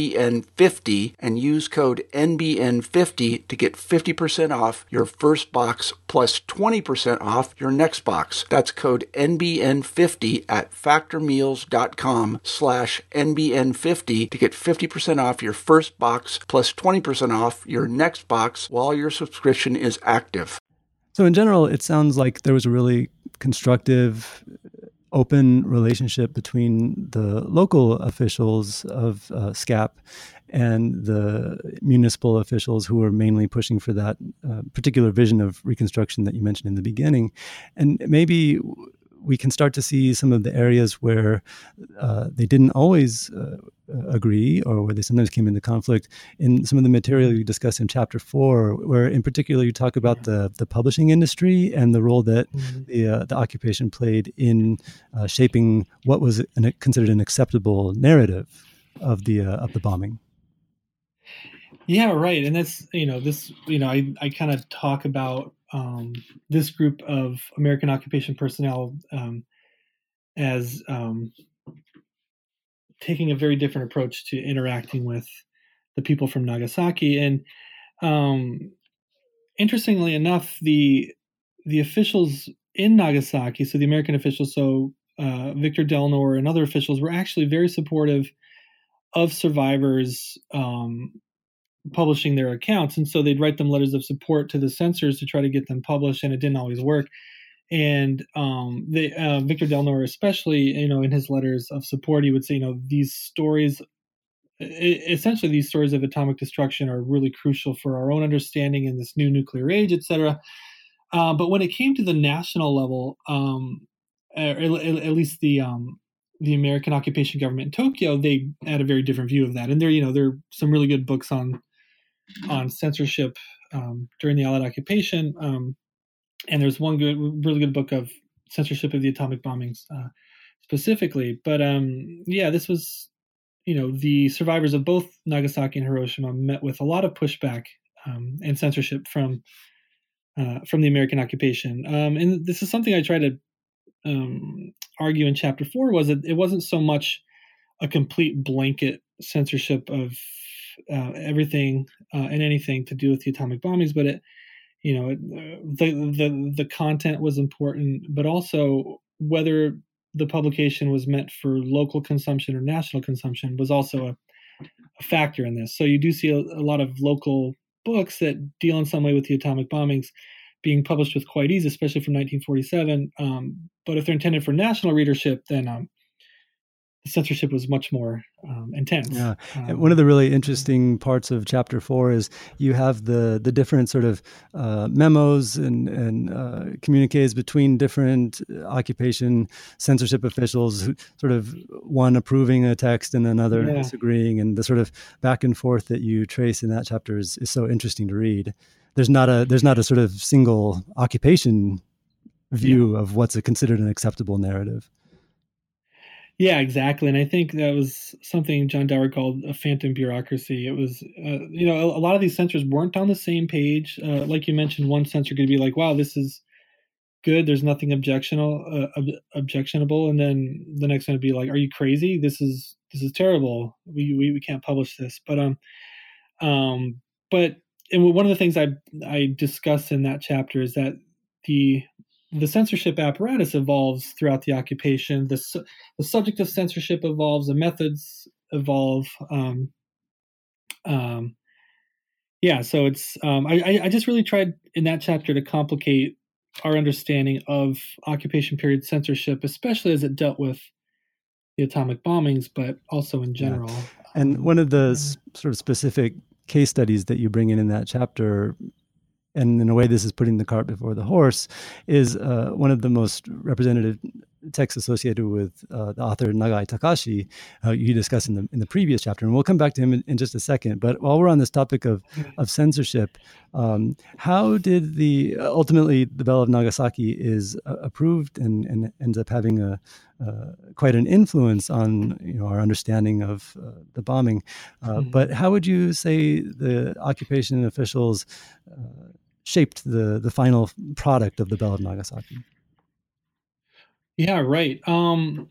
NBN50 and use code N B N fifty to get fifty percent off your first box plus twenty percent off your next box. That's code N B N fifty at factormeals.com slash N B N fifty to get fifty percent off your first box plus twenty percent off your next box while your subscription is active. So in general, it sounds like there was a really constructive, open relationship between the local officials of uh, SCAP and the municipal officials who were mainly pushing for that uh, particular vision of Reconstruction that you mentioned in the beginning. And maybe we can start to see some of the areas where uh, they didn't always uh, agree, or where they sometimes came into conflict, in some of the material you discuss in chapter four, where in particular you talk about the, the publishing industry and the role that Mhm. the, uh, the occupation played in uh, shaping what was an, considered an acceptable narrative of the uh, of the bombing. Yeah, right. And that's, you know, this, you know, I, I kind of talk about um, this group of American occupation personnel um, as um, taking a very different approach to interacting with the people from Nagasaki. And um, interestingly enough, the the officials in Nagasaki, so the American officials, so uh, Victor Delnor and other officials, were actually very supportive of survivors um, publishing their accounts. And so they'd write them letters of support to the censors to try to get them published, and it didn't always work. And um, they, uh, Victor Delnor, especially, you know, in his letters of support, he would say, you know, these stories, essentially these stories of atomic destruction are really crucial for our own understanding in this new nuclear age, et cetera. Uh, but when it came to the national level, um, at, at least the um, the American occupation government in Tokyo, they had a very different view of that. And there, you know, there are some really good books on on censorship um, during the Allied occupation. Um, and there's one good, really good book of censorship of the atomic bombings uh, specifically. But um, yeah, this was, you know, the survivors of both Nagasaki and Hiroshima met with a lot of pushback um, and censorship from uh, from the American occupation. Um, and this is something I try to um, argue in chapter four, was that it wasn't so much a complete blanket censorship of uh, everything uh, and anything to do with the atomic bombings, but it, you know, it, the the the content was important, but also whether the publication was meant for local consumption or national consumption was also a, a factor in this. So you do see a, a lot of local books that deal in some way with the atomic bombings being published with quite ease, especially from nineteen forty-seven. Um, but if they're intended for national readership, then um, the censorship was much more um, intense. Yeah, Um, and one of the really interesting parts of chapter four is you have the the different sort of uh, memos and and uh, communiques between different occupation censorship officials, who, sort of one approving a text and another yeah. disagreeing, and the sort of back and forth that you trace in that chapter is, is so interesting to read. There's not a there's not a sort of single occupation view yeah. of what's a, considered an acceptable narrative. Yeah, exactly. And I think that was something John Dower called a phantom bureaucracy. It was, uh, you know, a, a lot of these censors weren't on the same page. Uh, like you mentioned, one censor could be like, wow, this is good. There's nothing objectionable, uh, ob- objectionable. And then the next one would be like, are you crazy? This is, this is terrible. We, we, we can't publish this. But, um, um, but and one of the things I, I discuss in that chapter is that the, the censorship apparatus evolves throughout the occupation. The, su- the subject of censorship evolves. The methods evolve. Um, um, yeah, so it's um, I, I just really tried in that chapter to complicate our understanding of occupation period censorship, especially as it dealt with the atomic bombings, but also in general. Yeah. And um, one of the s- sort of specific case studies that you bring in in that chapter, and in a way this is putting the cart before the horse, is uh, one of the most representative texts associated with uh, the author Nagai Takashi, uh, you discussed in the in the previous chapter, and we'll come back to him in, in just a second. But while we're on this topic of of censorship, um, how did the ultimately the Bell of Nagasaki is uh, approved and, and ends up having a uh, quite an influence on you know our understanding of uh, the bombing. Uh, mm-hmm. But how would you say the occupation officials uh, shaped the the final product of the Bell of Nagasaki? Yeah, right. Um,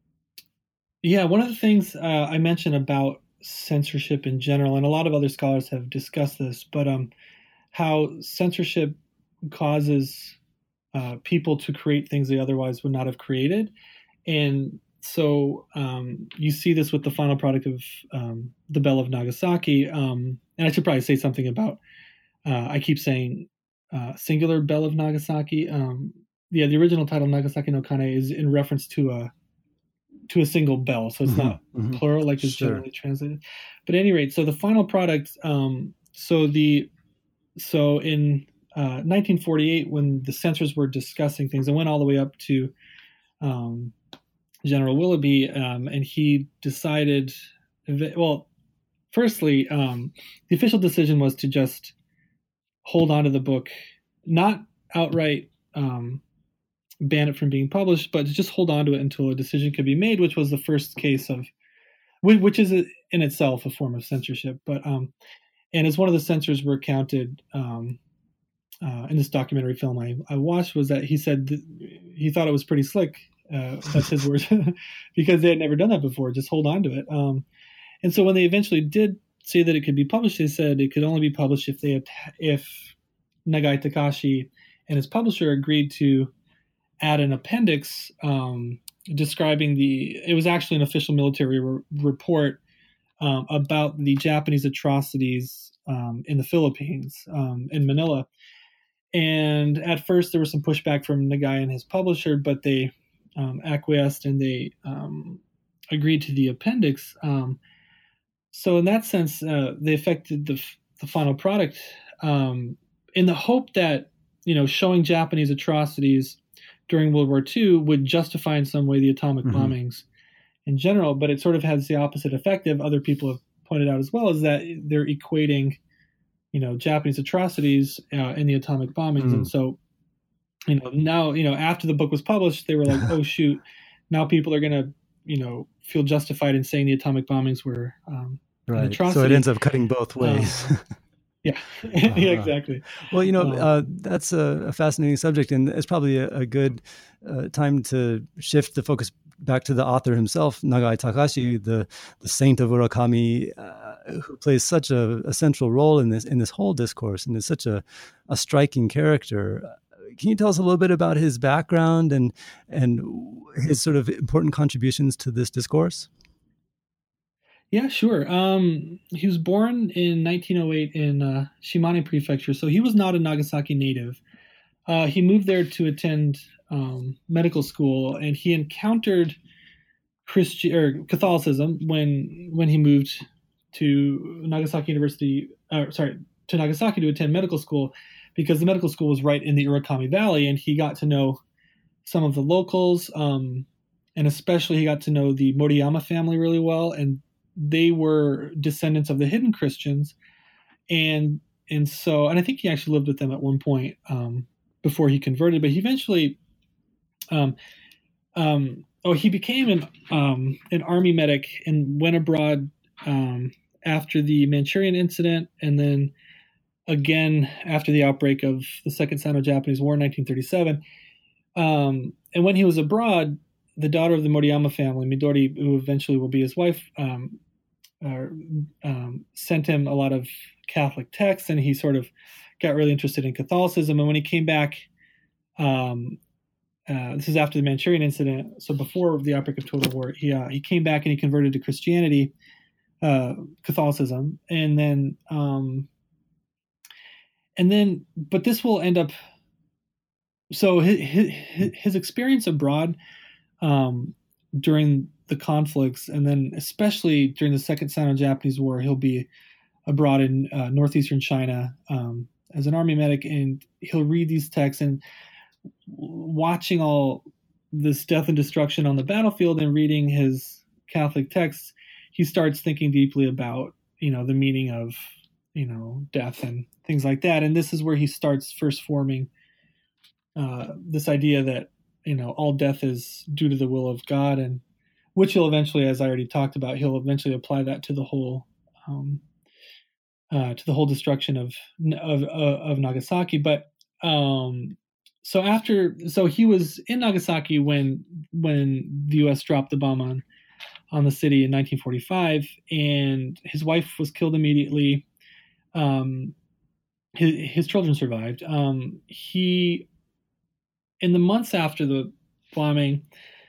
yeah, one of the things uh, I mentioned about censorship in general, and a lot of other scholars have discussed this, but um, how censorship causes uh, people to create things they otherwise would not have created. And so um, you see this with the final product of um, the Bell of Nagasaki. Um, and I should probably say something about, uh, I keep saying uh, singular Bell of Nagasaki. Um, yeah, the original title Nagasaki no Kane is in reference to a to a single bell, so it's mm-hmm, not mm-hmm. plural like it's sure. generally translated. But at any rate, so the final product, um, so the so in uh, nineteen forty-eight, when the censors were discussing things, it went all the way up to um, General Willoughby, um, and he decided, that, well, firstly, um, the official decision was to just hold on to the book, not outright um, ban it from being published, but to just hold on to it until a decision could be made, which was the first case of, which is in itself a form of censorship. But um, and as one of the censors were counted um, uh, in this documentary film I, I watched, was that he said that he thought it was pretty slick. Uh, that's his words, because they had never done that before. Just hold on to it. Um, and so when they eventually did say that it could be published, they said it could only be published if they had, if Nagai Takashi and his publisher agreed to add an appendix um, describing the. It was actually an official military re- report um, about the Japanese atrocities um, in the Philippines, um, in Manila. And at first there was some pushback from Nagai and his publisher, but they um, acquiesced and they um, agreed to the appendix. Um, so in that sense, uh, they affected the, the final product um, in the hope that, you know, showing Japanese atrocities during World War Two would justify in some way the atomic mm-hmm. bombings in general. But it sort of has the opposite effect, of other people have pointed out as well, is that they're equating, you know, Japanese atrocities uh, in the atomic bombings. Mm. And so, you know, now, you know, after the book was published, they were like, oh, shoot, now people are going to, you know, feel justified in saying the atomic bombings were um, right. an atrocity. So it ends up cutting both ways. Um, yeah, yeah, exactly. Well, you know, um, uh, that's a, a fascinating subject, and it's probably a, a good uh, time to shift the focus back to the author himself, Nagai Takashi, the the saint of Urakami, uh, who plays such a, a central role in this in this whole discourse, and is such a, a striking character. Can you tell us a little bit about his background and and his sort of important contributions to this discourse? Yeah, sure. Um, he was born in nineteen oh eight in uh, Shimane Prefecture, so he was not a Nagasaki native. Uh, he moved there to attend um, medical school, and he encountered Christian or Catholicism when when he moved to Nagasaki University. Uh, sorry, to Nagasaki to attend medical school, because the medical school was right in the Urakami Valley, and he got to know some of the locals, um, and especially he got to know the Moriyama family really well, and they were descendants of the hidden Christians, and and so and I think he actually lived with them at one point um, before he converted, but he eventually, um, um, oh, he became an um, an army medic and went abroad um, after the Manchurian incident, and then again after the outbreak of the Second Sino-Japanese War in nineteen thirty-seven. Um, and when he was abroad, the daughter of the Moriyama family, Midori, who eventually will be his wife, um, uh, um, sent him a lot of Catholic texts, and he sort of got really interested in Catholicism. And when he came back, um, uh, this is after the Manchurian incident, so before the outbreak of total war, he uh, he came back and he converted to Christianity, uh, Catholicism, and then um, and then, but this will end up. So his his, his experience abroad um, during the conflicts, and then especially during the Second Sino-Japanese War, he'll be abroad in uh, northeastern China um, as an army medic, and he'll read these texts and watching all this death and destruction on the battlefield and reading his Catholic texts, he starts thinking deeply about, you know, the meaning of, you know, death and things like that. And this is where he starts first forming uh, this idea that, you know, all death is due to the will of God, and which he'll eventually, as I already talked about, he'll eventually apply that to the whole, um, uh, to the whole destruction of of, of Nagasaki. But um, so after, so he was in Nagasaki when when the U S dropped the bomb on on the city in nineteen forty-five, and his wife was killed immediately. Um, his, his children survived. Um, he, in the months after the bombing,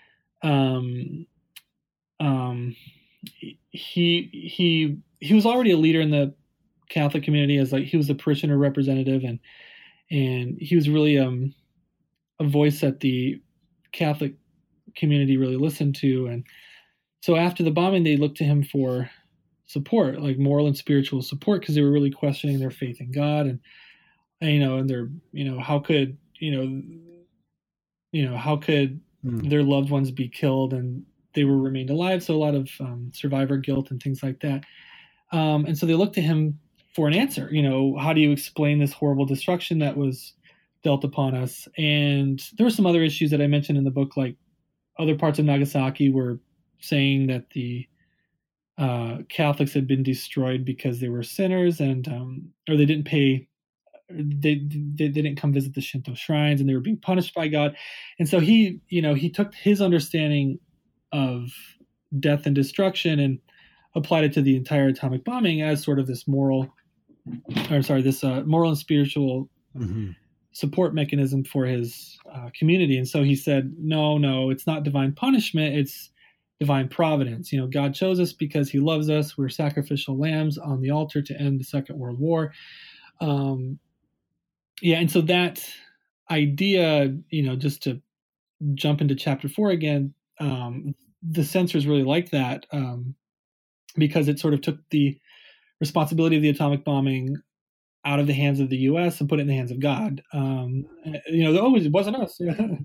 um, um, he he he was already a leader in the Catholic community, as like he was a parishioner representative, and and he was really um, a voice that the Catholic community really listened to. And so after the bombing, they looked to him for support, like moral and spiritual support, because they were really questioning their faith in God, and, and you know, and their, you know, how could, you know, you know, how could mm. their loved ones be killed and they were remained alive? So a lot of um, survivor guilt and things like that. Um, and so they looked to him for an answer. You know, how do you explain this horrible destruction that was dealt upon us? And there were some other issues that I mentioned in the book, like other parts of Nagasaki were saying that the uh, Catholics had been destroyed because they were sinners, and um, or they didn't pay, they, they they didn't come visit the Shinto shrines, and they were being punished by God. And so he, you know, he took his understanding of death and destruction and applied it to the entire atomic bombing as sort of this moral, or sorry, this uh, moral and spiritual mm-hmm. support mechanism for his uh, community. And so he said, no, no, it's not divine punishment. It's divine providence. You know, God chose us because he loves us. We're sacrificial lambs on the altar to end the Second World War. Um, yeah. And so that idea, you know, just to jump into chapter four again, um, the censors really liked that um, because it sort of took the responsibility of the atomic bombing out of the hands of the U S and put it in the hands of God. Um, you know, oh, it wasn't us.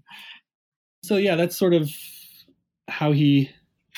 So yeah, that's sort of how he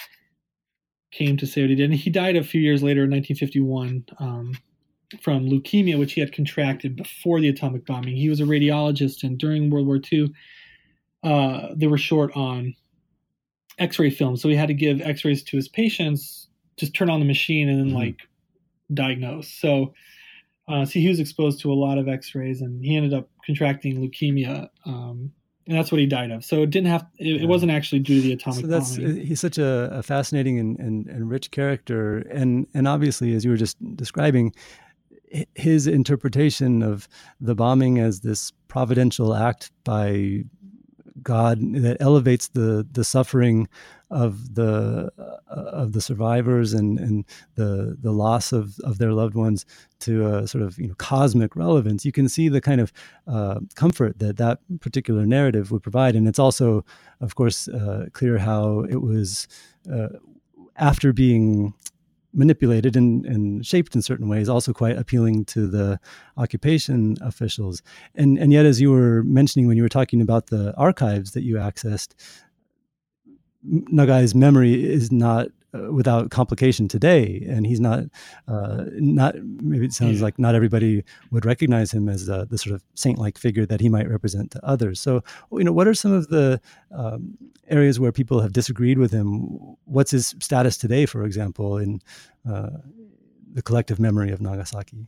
came to say what he did. And he died a few years later in nineteen fifty-one um, from leukemia, which he had contracted before the atomic bombing. He was a radiologist, and during World War Two, uh, they were short on X-ray film. So he had to give X-rays to his patients, just turn on the machine and then mm-hmm. like diagnose. So, uh, so he was exposed to a lot of X-rays, and he ended up contracting leukemia. Um, And that's what he died of. So it didn't have. It, yeah. it wasn't actually due to the atomic so that's, bombing. He's such a, a fascinating and, and, and rich character, and and obviously, as you were just describing, his interpretation of the bombing as this providential act by God that elevates the the suffering of the uh, of the survivors and and the the loss of of their loved ones to a sort of, you know, cosmic relevance. You can see the kind of uh, comfort that that particular narrative would provide, and it's also, of course, uh, clear how it was uh, after being manipulated and, and shaped in certain ways, also quite appealing to the occupation officials. And and yet, as you were mentioning when you were talking about the archives that you accessed, Nagai's memory is not uh, without complication today, and he's not uh, not. Maybe it sounds yeah. like not everybody would recognize him as uh, the sort of saint-like figure that he might represent to others. So, you know, what are some of the um, areas where people have disagreed with him? What's his status today, for example, in uh, the collective memory of Nagasaki?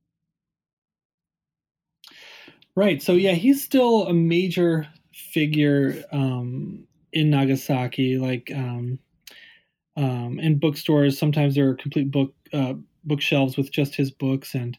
Right. So, yeah, he's still a major figure um, in Nagasaki. Like um, um, in bookstores, sometimes there are complete book uh, bookshelves with just his books, and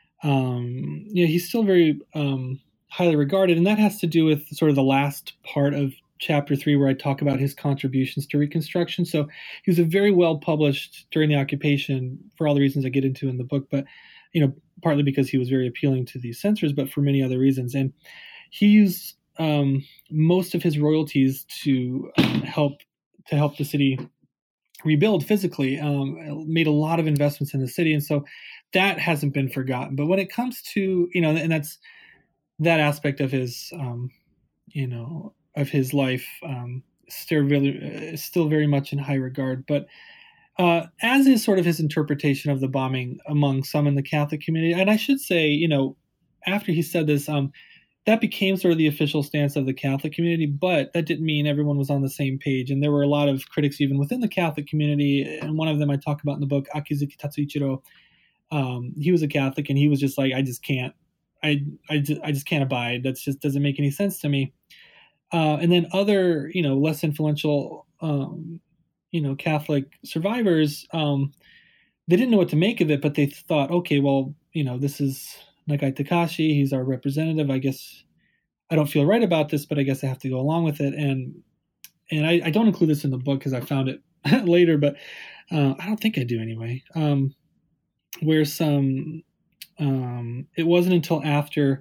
um, yeah, he's still very um, highly regarded. And that has to do with sort of the last part of chapter three, where I talk about his contributions to Reconstruction. So he was a very well published during the occupation for all the reasons I get into in the book, but you know, partly because he was very appealing to the censors, but for many other reasons. And he used um, most of his royalties to um, help to help the city rebuild physically. Um, made a lot of investments in the city, and so that hasn't been forgotten. But when it comes to, you know, and that's that aspect of his, um, you know, of his life, um, still really, uh, still very much in high regard. But Uh, as is sort of his interpretation of the bombing among some in the Catholic community. And I should say, you know, after he said this, um, that became sort of the official stance of the Catholic community, but that didn't mean everyone was on the same page. And there were a lot of critics even within the Catholic community. And one of them I talk about in the book, Akizuki Tatsuichiro, um, he was a Catholic, and he was just like, I just can't, I, I, just, I just can't abide. That just doesn't make any sense to me. Uh, and then other, you know, less influential, um, you know, Catholic survivors, um, they didn't know what to make of it, but they thought, okay, well, you know, this is Nagai Takashi. He's our representative. I guess I don't feel right about this, but I guess I have to go along with it. And and I, I don't include this in the book because I found it later, but uh, I don't think I do anyway. Um, where some, um, it wasn't until after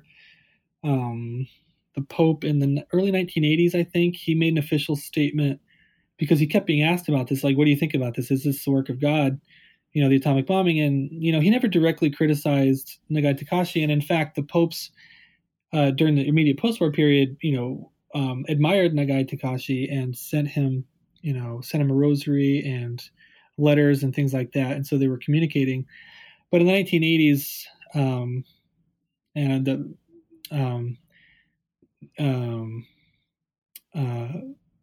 um, the Pope in the early nineteen eighties, I think, he made an official statement, because he kept being asked about this, like, what do you think about this? Is this the work of God? You know, the atomic bombing. And, you know, he never directly criticized Nagai Takashi. And in fact, the popes uh, during the immediate post-war period, you know, um, admired Nagai Takashi and sent him, you know, sent him a rosary and letters and things like that. And so they were communicating. But in the nineteen eighties, um, and the, um, um, uh,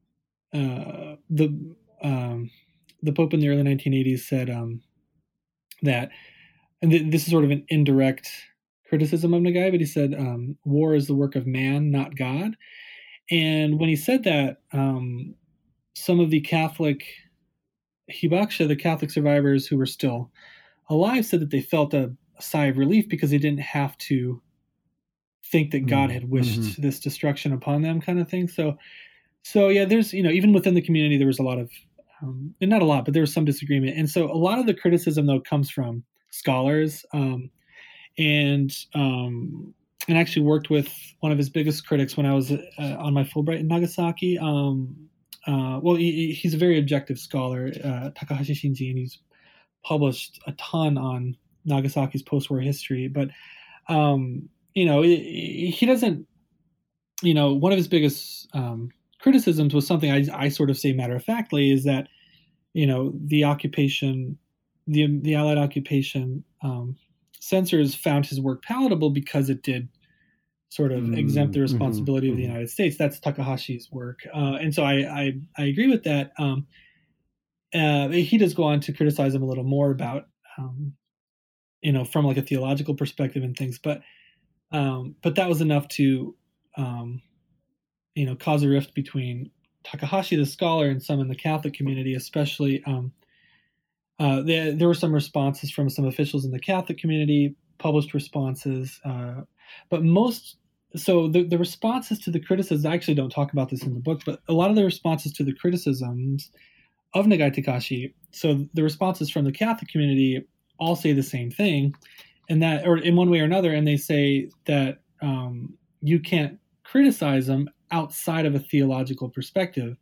Uh, the um, the Pope in the early nineteen eighties said um, that, and th- this is sort of an indirect criticism of Nagai, but he said um, war is the work of man, not God. And when he said that, um, some of the Catholic hibakusha, the Catholic survivors who were still alive, said that they felt a, a sigh of relief because they didn't have to think that God had wished mm-hmm. this destruction upon them, kind of thing. So. So, yeah, there's, you know, even within the community, there was a lot of, um, and not a lot, but there was some disagreement. And so a lot of the criticism, though, comes from scholars. Um, and um, and I actually worked with one of his biggest critics when I was uh, on my Fulbright in Nagasaki. Um, uh, well, he, he's a very objective scholar, uh, Takahashi Shinji, and he's published a ton on Nagasaki's post-war history. But, um, you know, he doesn't, you know, one of his biggest um, criticisms was something I, I sort of say matter-of-factly, is that, you know, the occupation, the the Allied occupation um, censors found his work palatable because it did sort of mm, exempt the responsibility mm-hmm, of the United States. That's Takahashi's work. Uh, and so I, I, I agree with that. Um, uh, he does go on to criticize him a little more about, um, you know, from like a theological perspective and things, but, um, but that was enough to, um, you know, cause a rift between Takahashi, the scholar, and some in the Catholic community, especially. Um, uh, there, there were some responses from some officials in the Catholic community, published responses, uh, but most so the, the responses to the criticisms, I actually don't talk about this in the book, but a lot of the responses to the criticisms of Nagai Takashi, so the responses from the Catholic community all say the same thing, and that, or in one way or another, and they say that um, you can't criticize them outside of a theological perspective,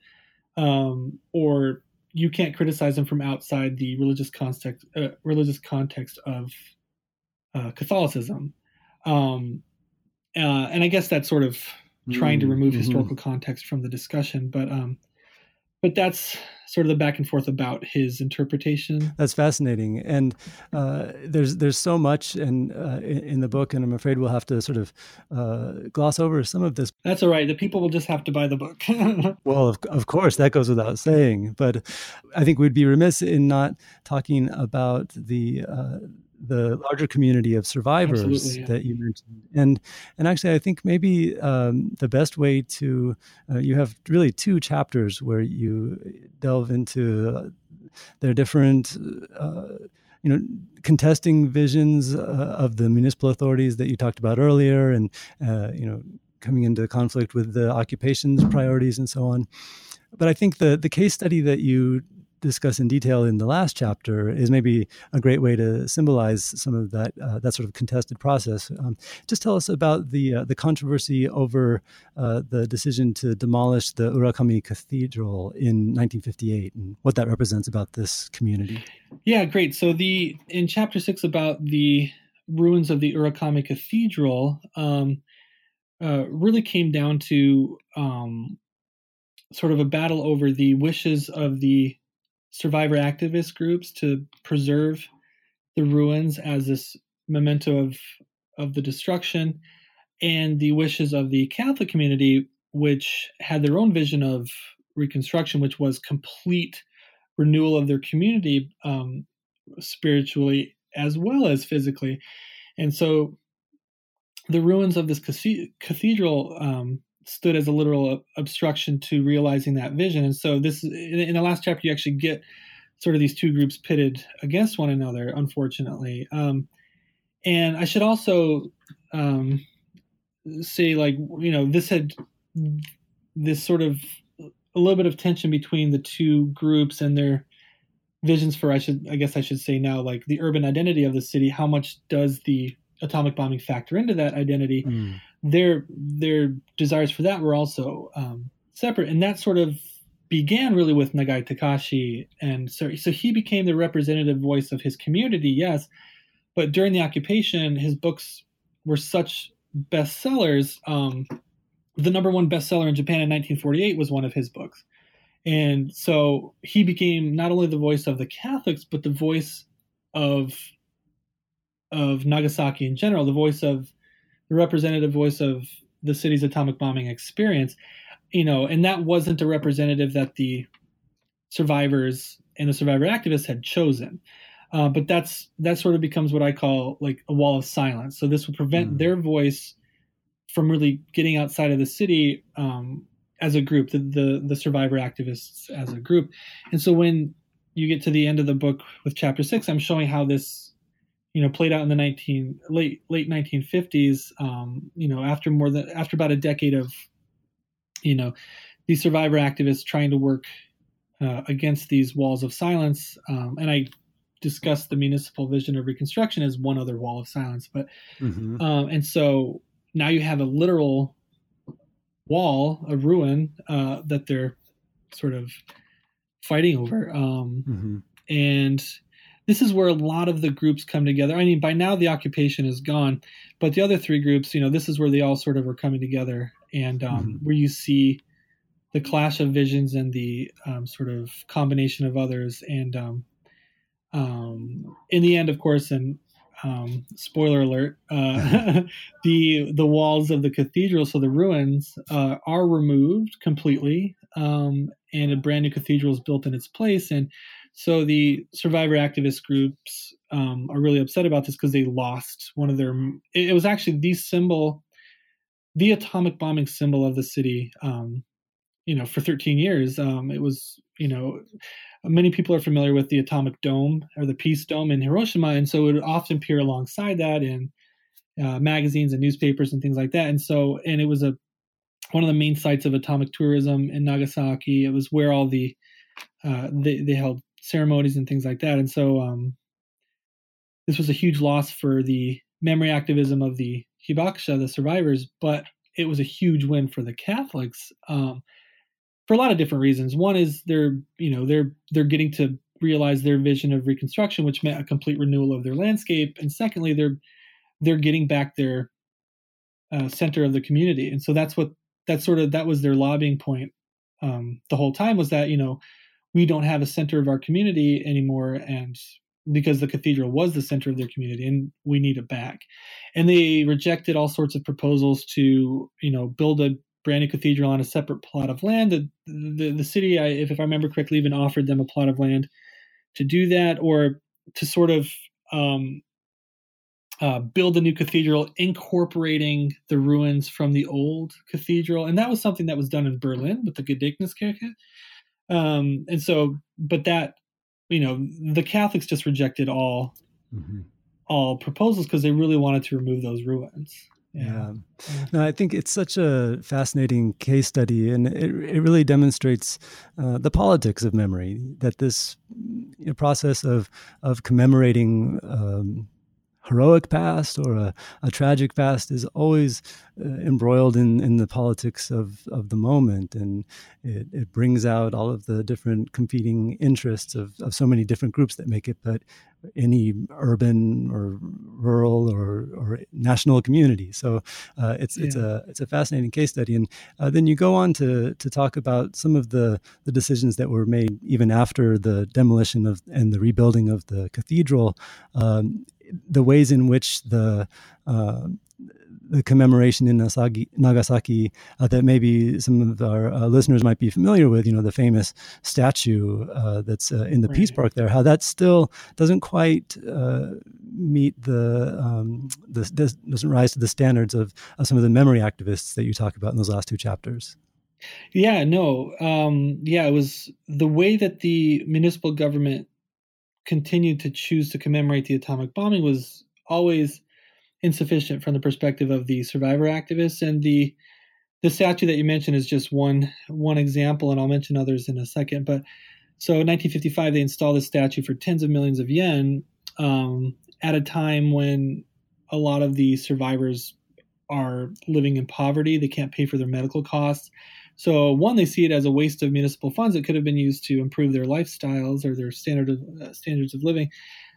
um, or you can't criticize them from outside the religious context, uh, religious context of uh, Catholicism. Um, uh, and I guess that's sort of trying to remove mm-hmm. historical context from the discussion, but um, but that's sort of the back and forth about his interpretation. That's fascinating, and uh, there's there's so much in, uh, in in the book, and I'm afraid we'll have to sort of uh, gloss over some of this. That's all right. The people will just have to buy the book. Well, of, of course, that goes without saying. But I think we'd be remiss in not talking about the uh, the larger community of survivors yeah. that you mentioned. And and actually, I think maybe um, the best way to, uh, you have really two chapters where you delve into uh, their different, uh, you know, contesting visions uh, of the municipal authorities that you talked about earlier, and, uh, you know, coming into conflict with the occupation's priorities and so on. But I think the the case study that you discuss in detail in the last chapter is maybe a great way to symbolize some of that uh, that sort of contested process. Um, just tell us about the uh, the controversy over uh, the decision to demolish the Urakami Cathedral in nineteen fifty-eight and what that represents about this community. Yeah, great. So the in chapter six about the ruins of the Urakami Cathedral um, uh, really came down to um, sort of a battle over the wishes of the survivor activist groups to preserve the ruins as this memento of of the destruction, and the wishes of the Catholic community, which had their own vision of reconstruction, which was complete renewal of their community um, spiritually as well as physically. And so the ruins of this cathedral um, stood as a literal obstruction to realizing that vision. And so this, in, in the last chapter, you actually get sort of these two groups pitted against one another, unfortunately. Um, and I should also um, say, like, you know, this had this sort of a little bit of tension between the two groups and their visions for, I should, I guess I should say now, like the urban identity of the city. How much does the atomic bombing factor into that identity? Mm. Their their desires for that were also um, separate, and that sort of began really with Nagai Takashi, and so so he became the representative voice of his community, yes, but during the occupation, his books were such bestsellers. Um, the number one bestseller in Japan in nineteen forty-eight was one of his books, and so he became not only the voice of the Catholics, but the voice of of Nagasaki in general, the voice of the representative voice of the city's atomic bombing experience, you know, and that wasn't a representative that the survivors and the survivor activists had chosen. Uh, but that's that sort of becomes what I call like a wall of silence. So this would prevent mm. their voice from really getting outside of the city um, as a group, the, the the survivor activists as a group. And so when you get to the end of the book with chapter six, I'm showing how this, you know, played out in the nineteen late late nineteen fifties. Um, you know, after more than after about a decade of, you know, these survivor activists trying to work uh, against these walls of silence. Um, and I discussed the municipal vision of reconstruction as one other wall of silence. But mm-hmm. um, and so now you have a literal wall, a ruin uh, that they're sort of fighting over, um, mm-hmm. and this is where a lot of the groups come together. I mean, by now the occupation is gone, but the other three groups, you know, this is where they all sort of are coming together, and um, mm-hmm. where you see the clash of visions and the um, sort of combination of others. And um, um, in the end, of course, and um, spoiler alert, uh, the the walls of the cathedral, so the ruins, uh, are removed completely, um, and a brand new cathedral is built in its place. And so the survivor activist groups um, are really upset about this because they lost one of their. It was actually the symbol, the atomic bombing symbol of the city. Um, you know, for thirteen years, um, it was. You know, many people are familiar with the atomic dome or the peace dome in Hiroshima, and so it would often appear alongside that in uh, magazines and newspapers and things like that. And so, and it was a one of the main sites of atomic tourism in Nagasaki. It was where all the uh, they they held ceremonies and things like that. And so, um, this was a huge loss for the memory activism of the Hibakusha, the survivors, but it was a huge win for the Catholics um, for a lot of different reasons. One is they're, you know, they're they're getting to realize their vision of Reconstruction, which meant a complete renewal of their landscape, and secondly, they're they're getting back their uh, center of the community, and so that's what that's sort of that was their lobbying point um, the whole time, was that, you know, we don't have a center of our community anymore, and because the cathedral was the center of their community, and we need it back. And they rejected all sorts of proposals to, you know, build a brand new cathedral on a separate plot of land. The the, the city, I, if, if I remember correctly, even offered them a plot of land to do that, or to sort of um, uh, build a new cathedral incorporating the ruins from the old cathedral. And that was something that was done in Berlin with the Gedächtniskirche. Um, and so, but that, you know, the Catholics just rejected all mm-hmm. all proposals because they really wanted to remove those ruins. Yeah. yeah. No, I think it's such a fascinating case study, and it it really demonstrates uh, the politics of memory, that this you know, process of of commemorating um, heroic past or a, a tragic past is always uh, embroiled in, in the politics of, of the moment. And it, it brings out all of the different competing interests of, of so many different groups that make it but any urban or rural or, or national community. So uh, it's yeah. it's a it's a fascinating case study. And uh, then you go on to to talk about some of the, the decisions that were made even after the demolition of and the rebuilding of the cathedral. Um, the ways in which the uh, the commemoration in Nagasaki, Nagasaki uh, that maybe some of our uh, listeners might be familiar with, you know, the famous statue uh, that's uh, in the right. Peace Park there, how that still doesn't quite uh, meet the, um, the, doesn't rise to the standards of, of some of the memory activists that you talk about in those last two chapters. Yeah, no. Um, yeah, it was the way that the municipal government continued to choose to commemorate the atomic bombing was always insufficient from the perspective of the survivor activists. And the the statue that you mentioned is just one one example, and I'll mention others in a second. But so in nineteen fifty-five, they installed a statue for tens of millions of yen um, at a time when a lot of the survivors are living in poverty. They can't pay for their medical costs. So one, they see it as a waste of municipal funds that could have been used to improve their lifestyles or their standard of, uh, standards of living.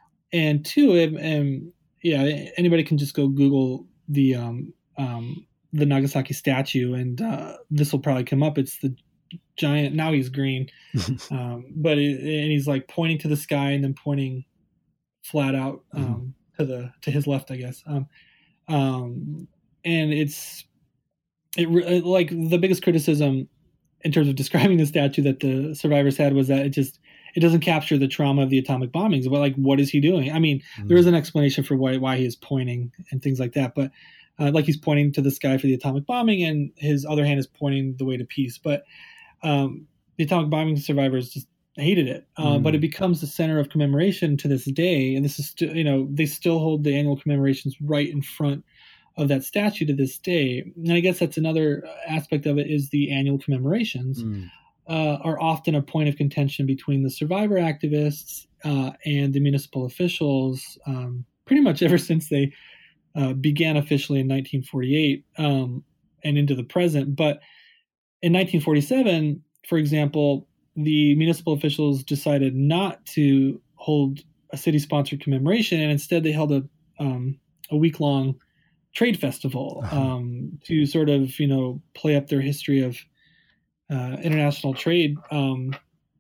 And two, and, and yeah, anybody can just go Google the um, um, the Nagasaki statue, and uh, this will probably come up. It's the giant. Now he's green, um, but it, and he's like pointing to the sky and then pointing flat out um, mm-hmm. to the to his left, I guess. Um, um, and it's. It, it like the biggest criticism in terms of describing the statue that the survivors had was that it just it doesn't capture the trauma of the atomic bombings. But like, what is he doing? I mean, mm-hmm. there is an explanation for why why he is pointing and things like that. But uh, like he's pointing to the sky for the atomic bombing, and his other hand is pointing the way to peace. But um, the atomic bombing survivors just hated it. Uh, mm-hmm. But it becomes the center of commemoration to this day, and this is still, you know, they still hold the annual commemorations right in front of that statue to this day. And I guess that's another aspect of it, is the annual commemorations mm. uh, are often a point of contention between the survivor activists uh, and the municipal officials, um, pretty much ever since they uh, began officially in nineteen forty-eight um, and into the present. But in nineteen forty-seven, for example, the municipal officials decided not to hold a city-sponsored commemoration, and instead they held a, um, a week-long trade festival um, to sort of, you know, play up their history of uh, international trade. Um,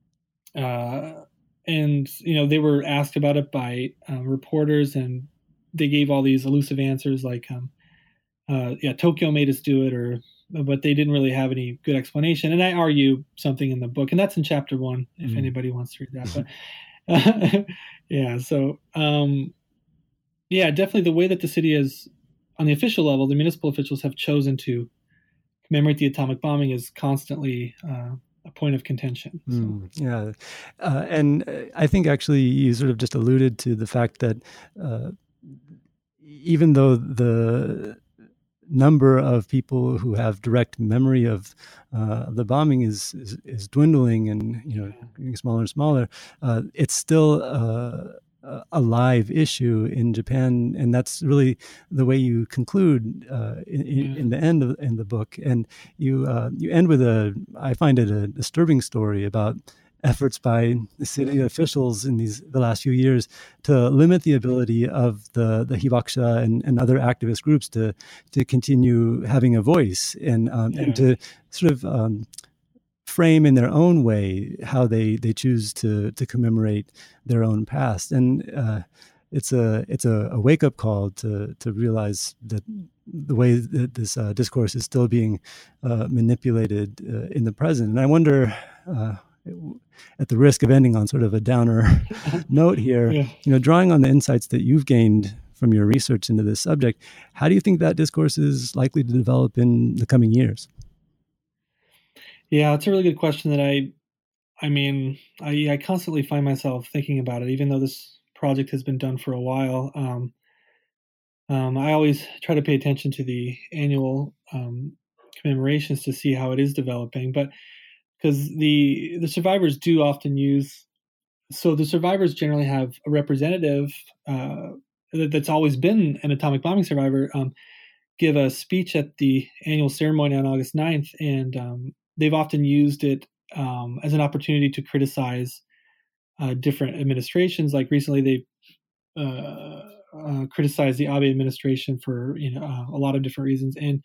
uh, and, you know, they were asked about it by uh, reporters, and they gave all these elusive answers like, um, uh, yeah, Tokyo made us do it, or, but they didn't really have any good explanation. And I argue something in the book, and that's in chapter one, if mm. anybody wants to read that. But uh, yeah, so um, yeah, definitely the way that the city is, on the official level, the municipal officials have chosen to commemorate the atomic bombing is constantly uh, a point of contention. So. Mm, yeah. Uh, and I think actually you sort of just alluded to the fact that uh, even though the number of people who have direct memory of uh, the bombing is, is is dwindling and, you know, getting smaller and smaller, uh, it's still uh, a live issue in Japan, and that's really the way you conclude uh, in, in, in the end of in the book. And you uh, you end with a, I find it a disturbing story about efforts by the city officials in these the last few years to limit the ability of the the Hibakusha and, and other activist groups to to continue having a voice and um, yeah. and to sort of um, frame in their own way how they they choose to to commemorate their own past. And uh, it's a it's a, a wake up call to to realize that the way that this uh, discourse is still being uh, manipulated uh, in the present. And I wonder. Uh, at the risk of ending on sort of a downer note here, yeah. you know, drawing on the insights that you've gained from your research into this subject, how do you think that discourse is likely to develop in the coming years? Yeah, it's a really good question that I, I mean, I, I constantly find myself thinking about it, even though this project has been done for a while. Um, um, I always try to pay attention to the annual um, commemorations to see how it is developing, but because the the survivors do often use, so the survivors generally have a representative uh, that's always been an atomic bombing survivor um, give a speech at the annual ceremony on August ninth, and um, they've often used it um, as an opportunity to criticize uh, different administrations. Like recently, they uh, uh, criticized the Abe administration for you know uh, a lot of different reasons, and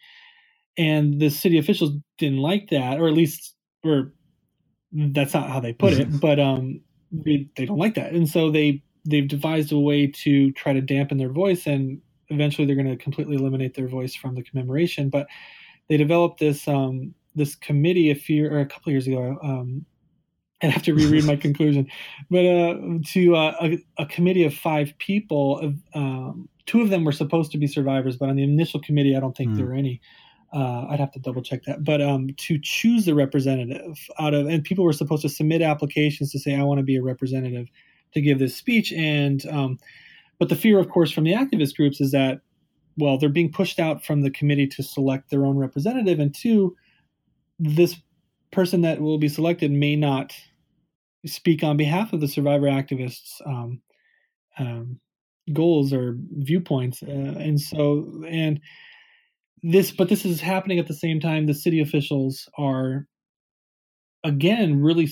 and the city officials didn't like that, or at least. Or that's not how they put it, but um, they, they don't like that. And so they, they've devised a way to try to dampen their voice, and eventually they're going to completely eliminate their voice from the commemoration. But they developed this um, this committee a few or a couple of years ago. Um, I'd have to reread my conclusion, but uh, to uh, a, a committee of five people. Um, two of them were supposed to be survivors, but on the initial committee, I don't think mm. there were any. Uh, I'd have to double check that, but um, to choose the representative out of, and people were supposed to submit applications to say, I want to be a representative to give this speech. And, um, but the fear, of course, from the activist groups is that, well, they're being pushed out from the committee to select their own representative. And two, this person that will be selected may not speak on behalf of the survivor activists' um, um, goals or viewpoints. Uh, and so, and, This, but this is happening at the same time. The city officials are, again, really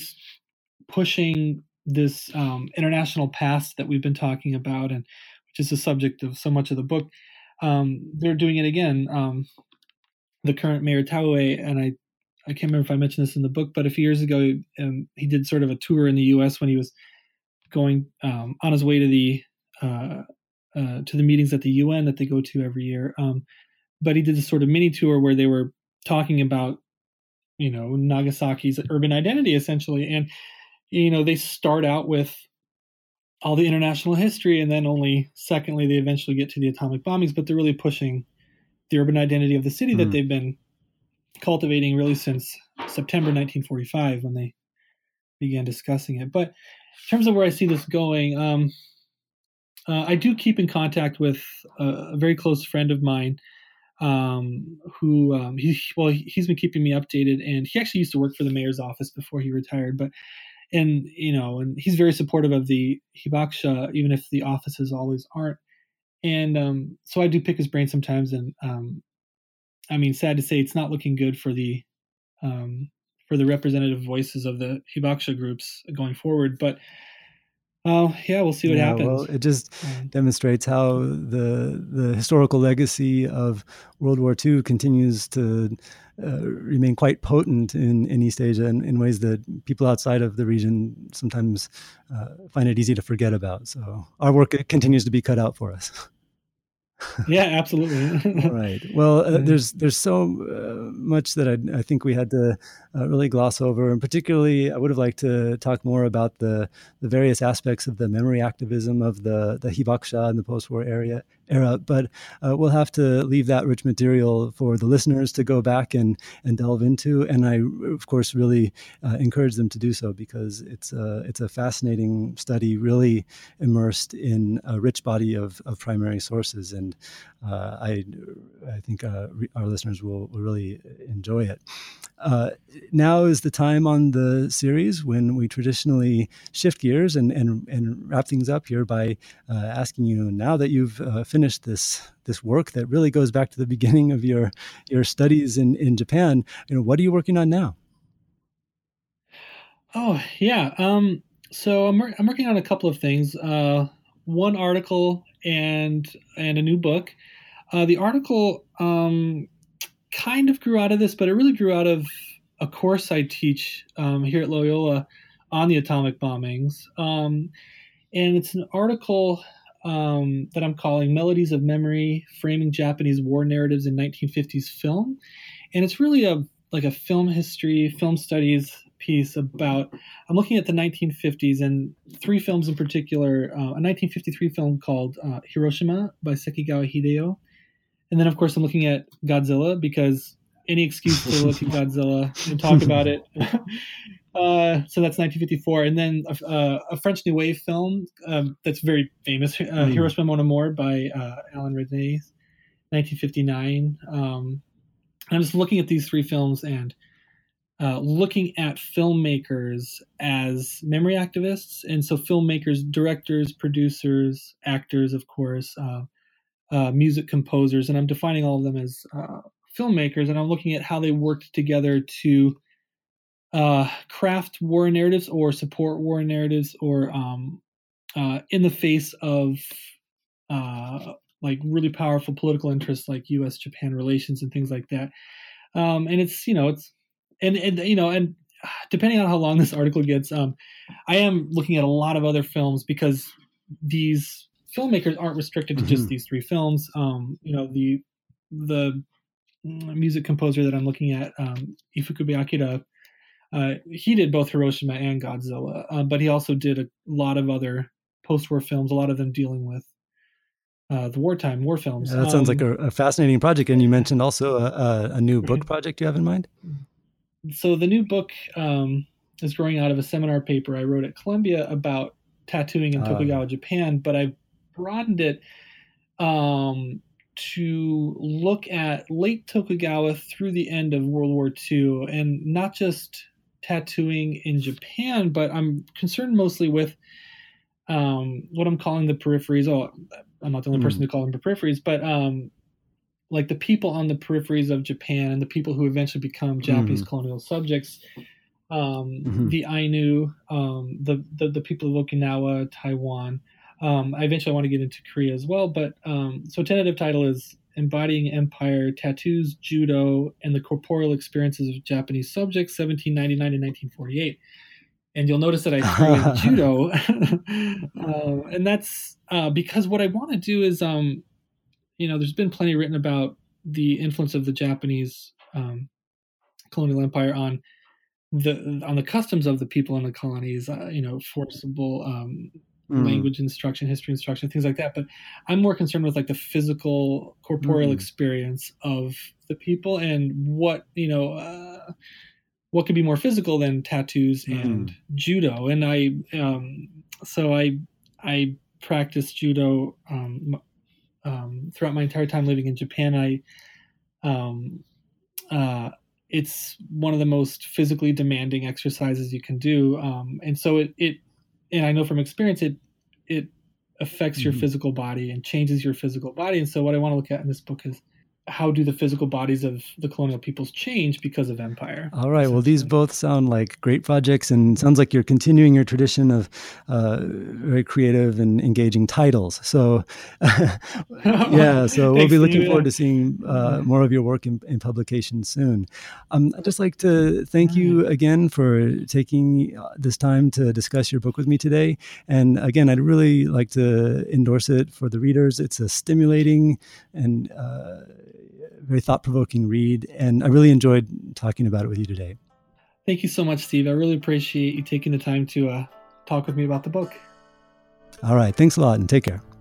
pushing this um, international past that we've been talking about, and which is the subject of so much of the book. Um, they're doing it again. Um, the current mayor Taue, and I, I can't remember if I mentioned this in the book, but a few years ago, um, he did sort of a tour in the U S when he was going um, on his way to the uh, uh, to the meetings at the U N that they go to every year. Um, But he did this sort of mini tour where they were talking about, you know, Nagasaki's urban identity, essentially. And, you know, they start out with all the international history, and then only secondly, they eventually get to the atomic bombings. But they're really pushing the urban identity of the city mm. that they've been cultivating really since September nineteen forty-five when they began discussing it. But in terms of where I see this going, um, uh, I do keep in contact with a, a very close friend of mine. Um, who, um, he, well, he's been keeping me updated, and he actually used to work for the mayor's office before he retired, but, and, you know, and he's very supportive of the Hibakusha, even if the offices always aren't. And, um, so I do pick his brain sometimes. And, um, I mean, sad to say, it's not looking good for the, um, for the representative voices of the Hibakusha groups going forward, but, Oh, yeah, we'll see what yeah, happens. Well, it just um, demonstrates how the the historical legacy of World War Two continues to uh, remain quite potent in, in East Asia in, in ways that people outside of the region sometimes uh, find it easy to forget about. So our work continues to be cut out for us. Yeah, absolutely. Right. Well, uh, there's there's so uh, much that I, I think we had to uh, really gloss over, and particularly I would have liked to talk more about the the various aspects of the memory activism of the the Hibakusha in the post-war area era, but uh, we'll have to leave that rich material for the listeners to go back and, and delve into. And I, of course, really uh, encourage them to do so, because it's a, it's a fascinating study, really immersed in a rich body of, of primary sources. And uh, I, I think uh, re- our listeners will, will really enjoy it. Uh, now is the time on the series when we traditionally shift gears and, and, and wrap things up here by uh, asking you, now that you've uh, finished this this work that really goes back to the beginning of your your studies in, in Japan, you know, what are you working on now? Oh, yeah. Um, so I'm, I'm working on a couple of things. Uh, one article and and a new book. Uh, the article um, kind of grew out of this, but it really grew out of a course I teach um, here at Loyola on the atomic bombings. Um, and it's an article um, that I'm calling Melodies of Memory, Framing Japanese War Narratives in nineteen fifties Film. And it's really a like a film history, film studies piece about, I'm looking at the nineteen fifties and three films in particular, uh, a nineteen fifty-three film called uh, Hiroshima by Sekigawa Hideo. And then, of course, I'm looking at Godzilla, because any excuse to look at Godzilla and talk about it. uh, so that's nineteen fifty-four. And then uh, a French New Wave film um, that's very famous, uh, mm. Hiroshima Mon Amour by uh, Alain Resnais, nineteen fifty-nine. Um, I'm just looking at these three films and uh, looking at filmmakers as memory activists. And so filmmakers, directors, producers, actors, of course, uh, uh, music composers, and I'm defining all of them as uh, filmmakers, and I'm looking at how they worked together to uh, craft war narratives or support war narratives, or um, uh, in the face of uh, like really powerful political interests like U S Japan relations and things like that. Um, and it's, you know, it's, and, and, you know, and depending on how long this article gets, um, I am looking at a lot of other films, because these filmmakers aren't restricted to mm-hmm. just these three films. Um, you know, the, the music composer that I'm looking at, um, Ifukube Akira, uh, he did both Hiroshima and Godzilla, uh, but he also did a lot of other post-war films, a lot of them dealing with uh, the wartime war films. Yeah, that sounds um, like a, a fascinating project. And you mentioned also a, a, a new book project you have in mind? So the new book um, is growing out of a seminar paper I wrote at Columbia about tattooing in Tokugawa, uh, Japan, but I broadened it um, to look at late Tokugawa through the end of World War Two, and not just tattooing in Japan, but I'm concerned mostly with um, what I'm calling the peripheries. Oh, I'm not the only person mm. to call them the peripheries, but um, like the people on the peripheries of Japan and the people who eventually become Japanese mm. colonial subjects, um, mm-hmm. the Ainu, um, the, the the people of Okinawa, Taiwan. Um, I eventually want to get into Korea as well, but um, so tentative title is Embodying Empire, Tattoos, Judo, and the Corporeal Experiences of Japanese Subjects, seventeen ninety-nine to nineteen forty-eight. And you'll notice that I threw in Judo. uh, and that's uh, because what I want to do is, um, you know, there's been plenty written about the influence of the Japanese um, colonial empire on the on the customs of the people in the colonies, uh, you know, forcible um, mm. language instruction, history instruction, things like that. But I'm more concerned with like the physical, corporeal mm. experience of the people, and what, you know, uh, what could be more physical than tattoos and mm. judo. And I, um, so I, I practiced judo um, um, throughout my entire time living in Japan. I, um, uh, it's one of the most physically demanding exercises you can do. Um, and so it, it, and I know from experience, it, it affects mm-hmm. your physical body and changes your physical body. And so what I want to look at in this book is, how do the physical bodies of the colonial peoples change because of empire? All right. Well, these both sound like great projects, and sounds like you're continuing your tradition of uh, very creative and engaging titles. So, yeah, so we'll be looking forward to seeing uh, more of your work in, in publication soon. Um, I'd just like to thank you again for taking this time to discuss your book with me today. And again, I'd really like to endorse it for the readers. It's a stimulating and uh, very thought-provoking read, and I really enjoyed talking about it with you today. Thank you so much, Steve. I really appreciate you taking the time to uh, talk with me about the book. All right. Thanks a lot, and take care.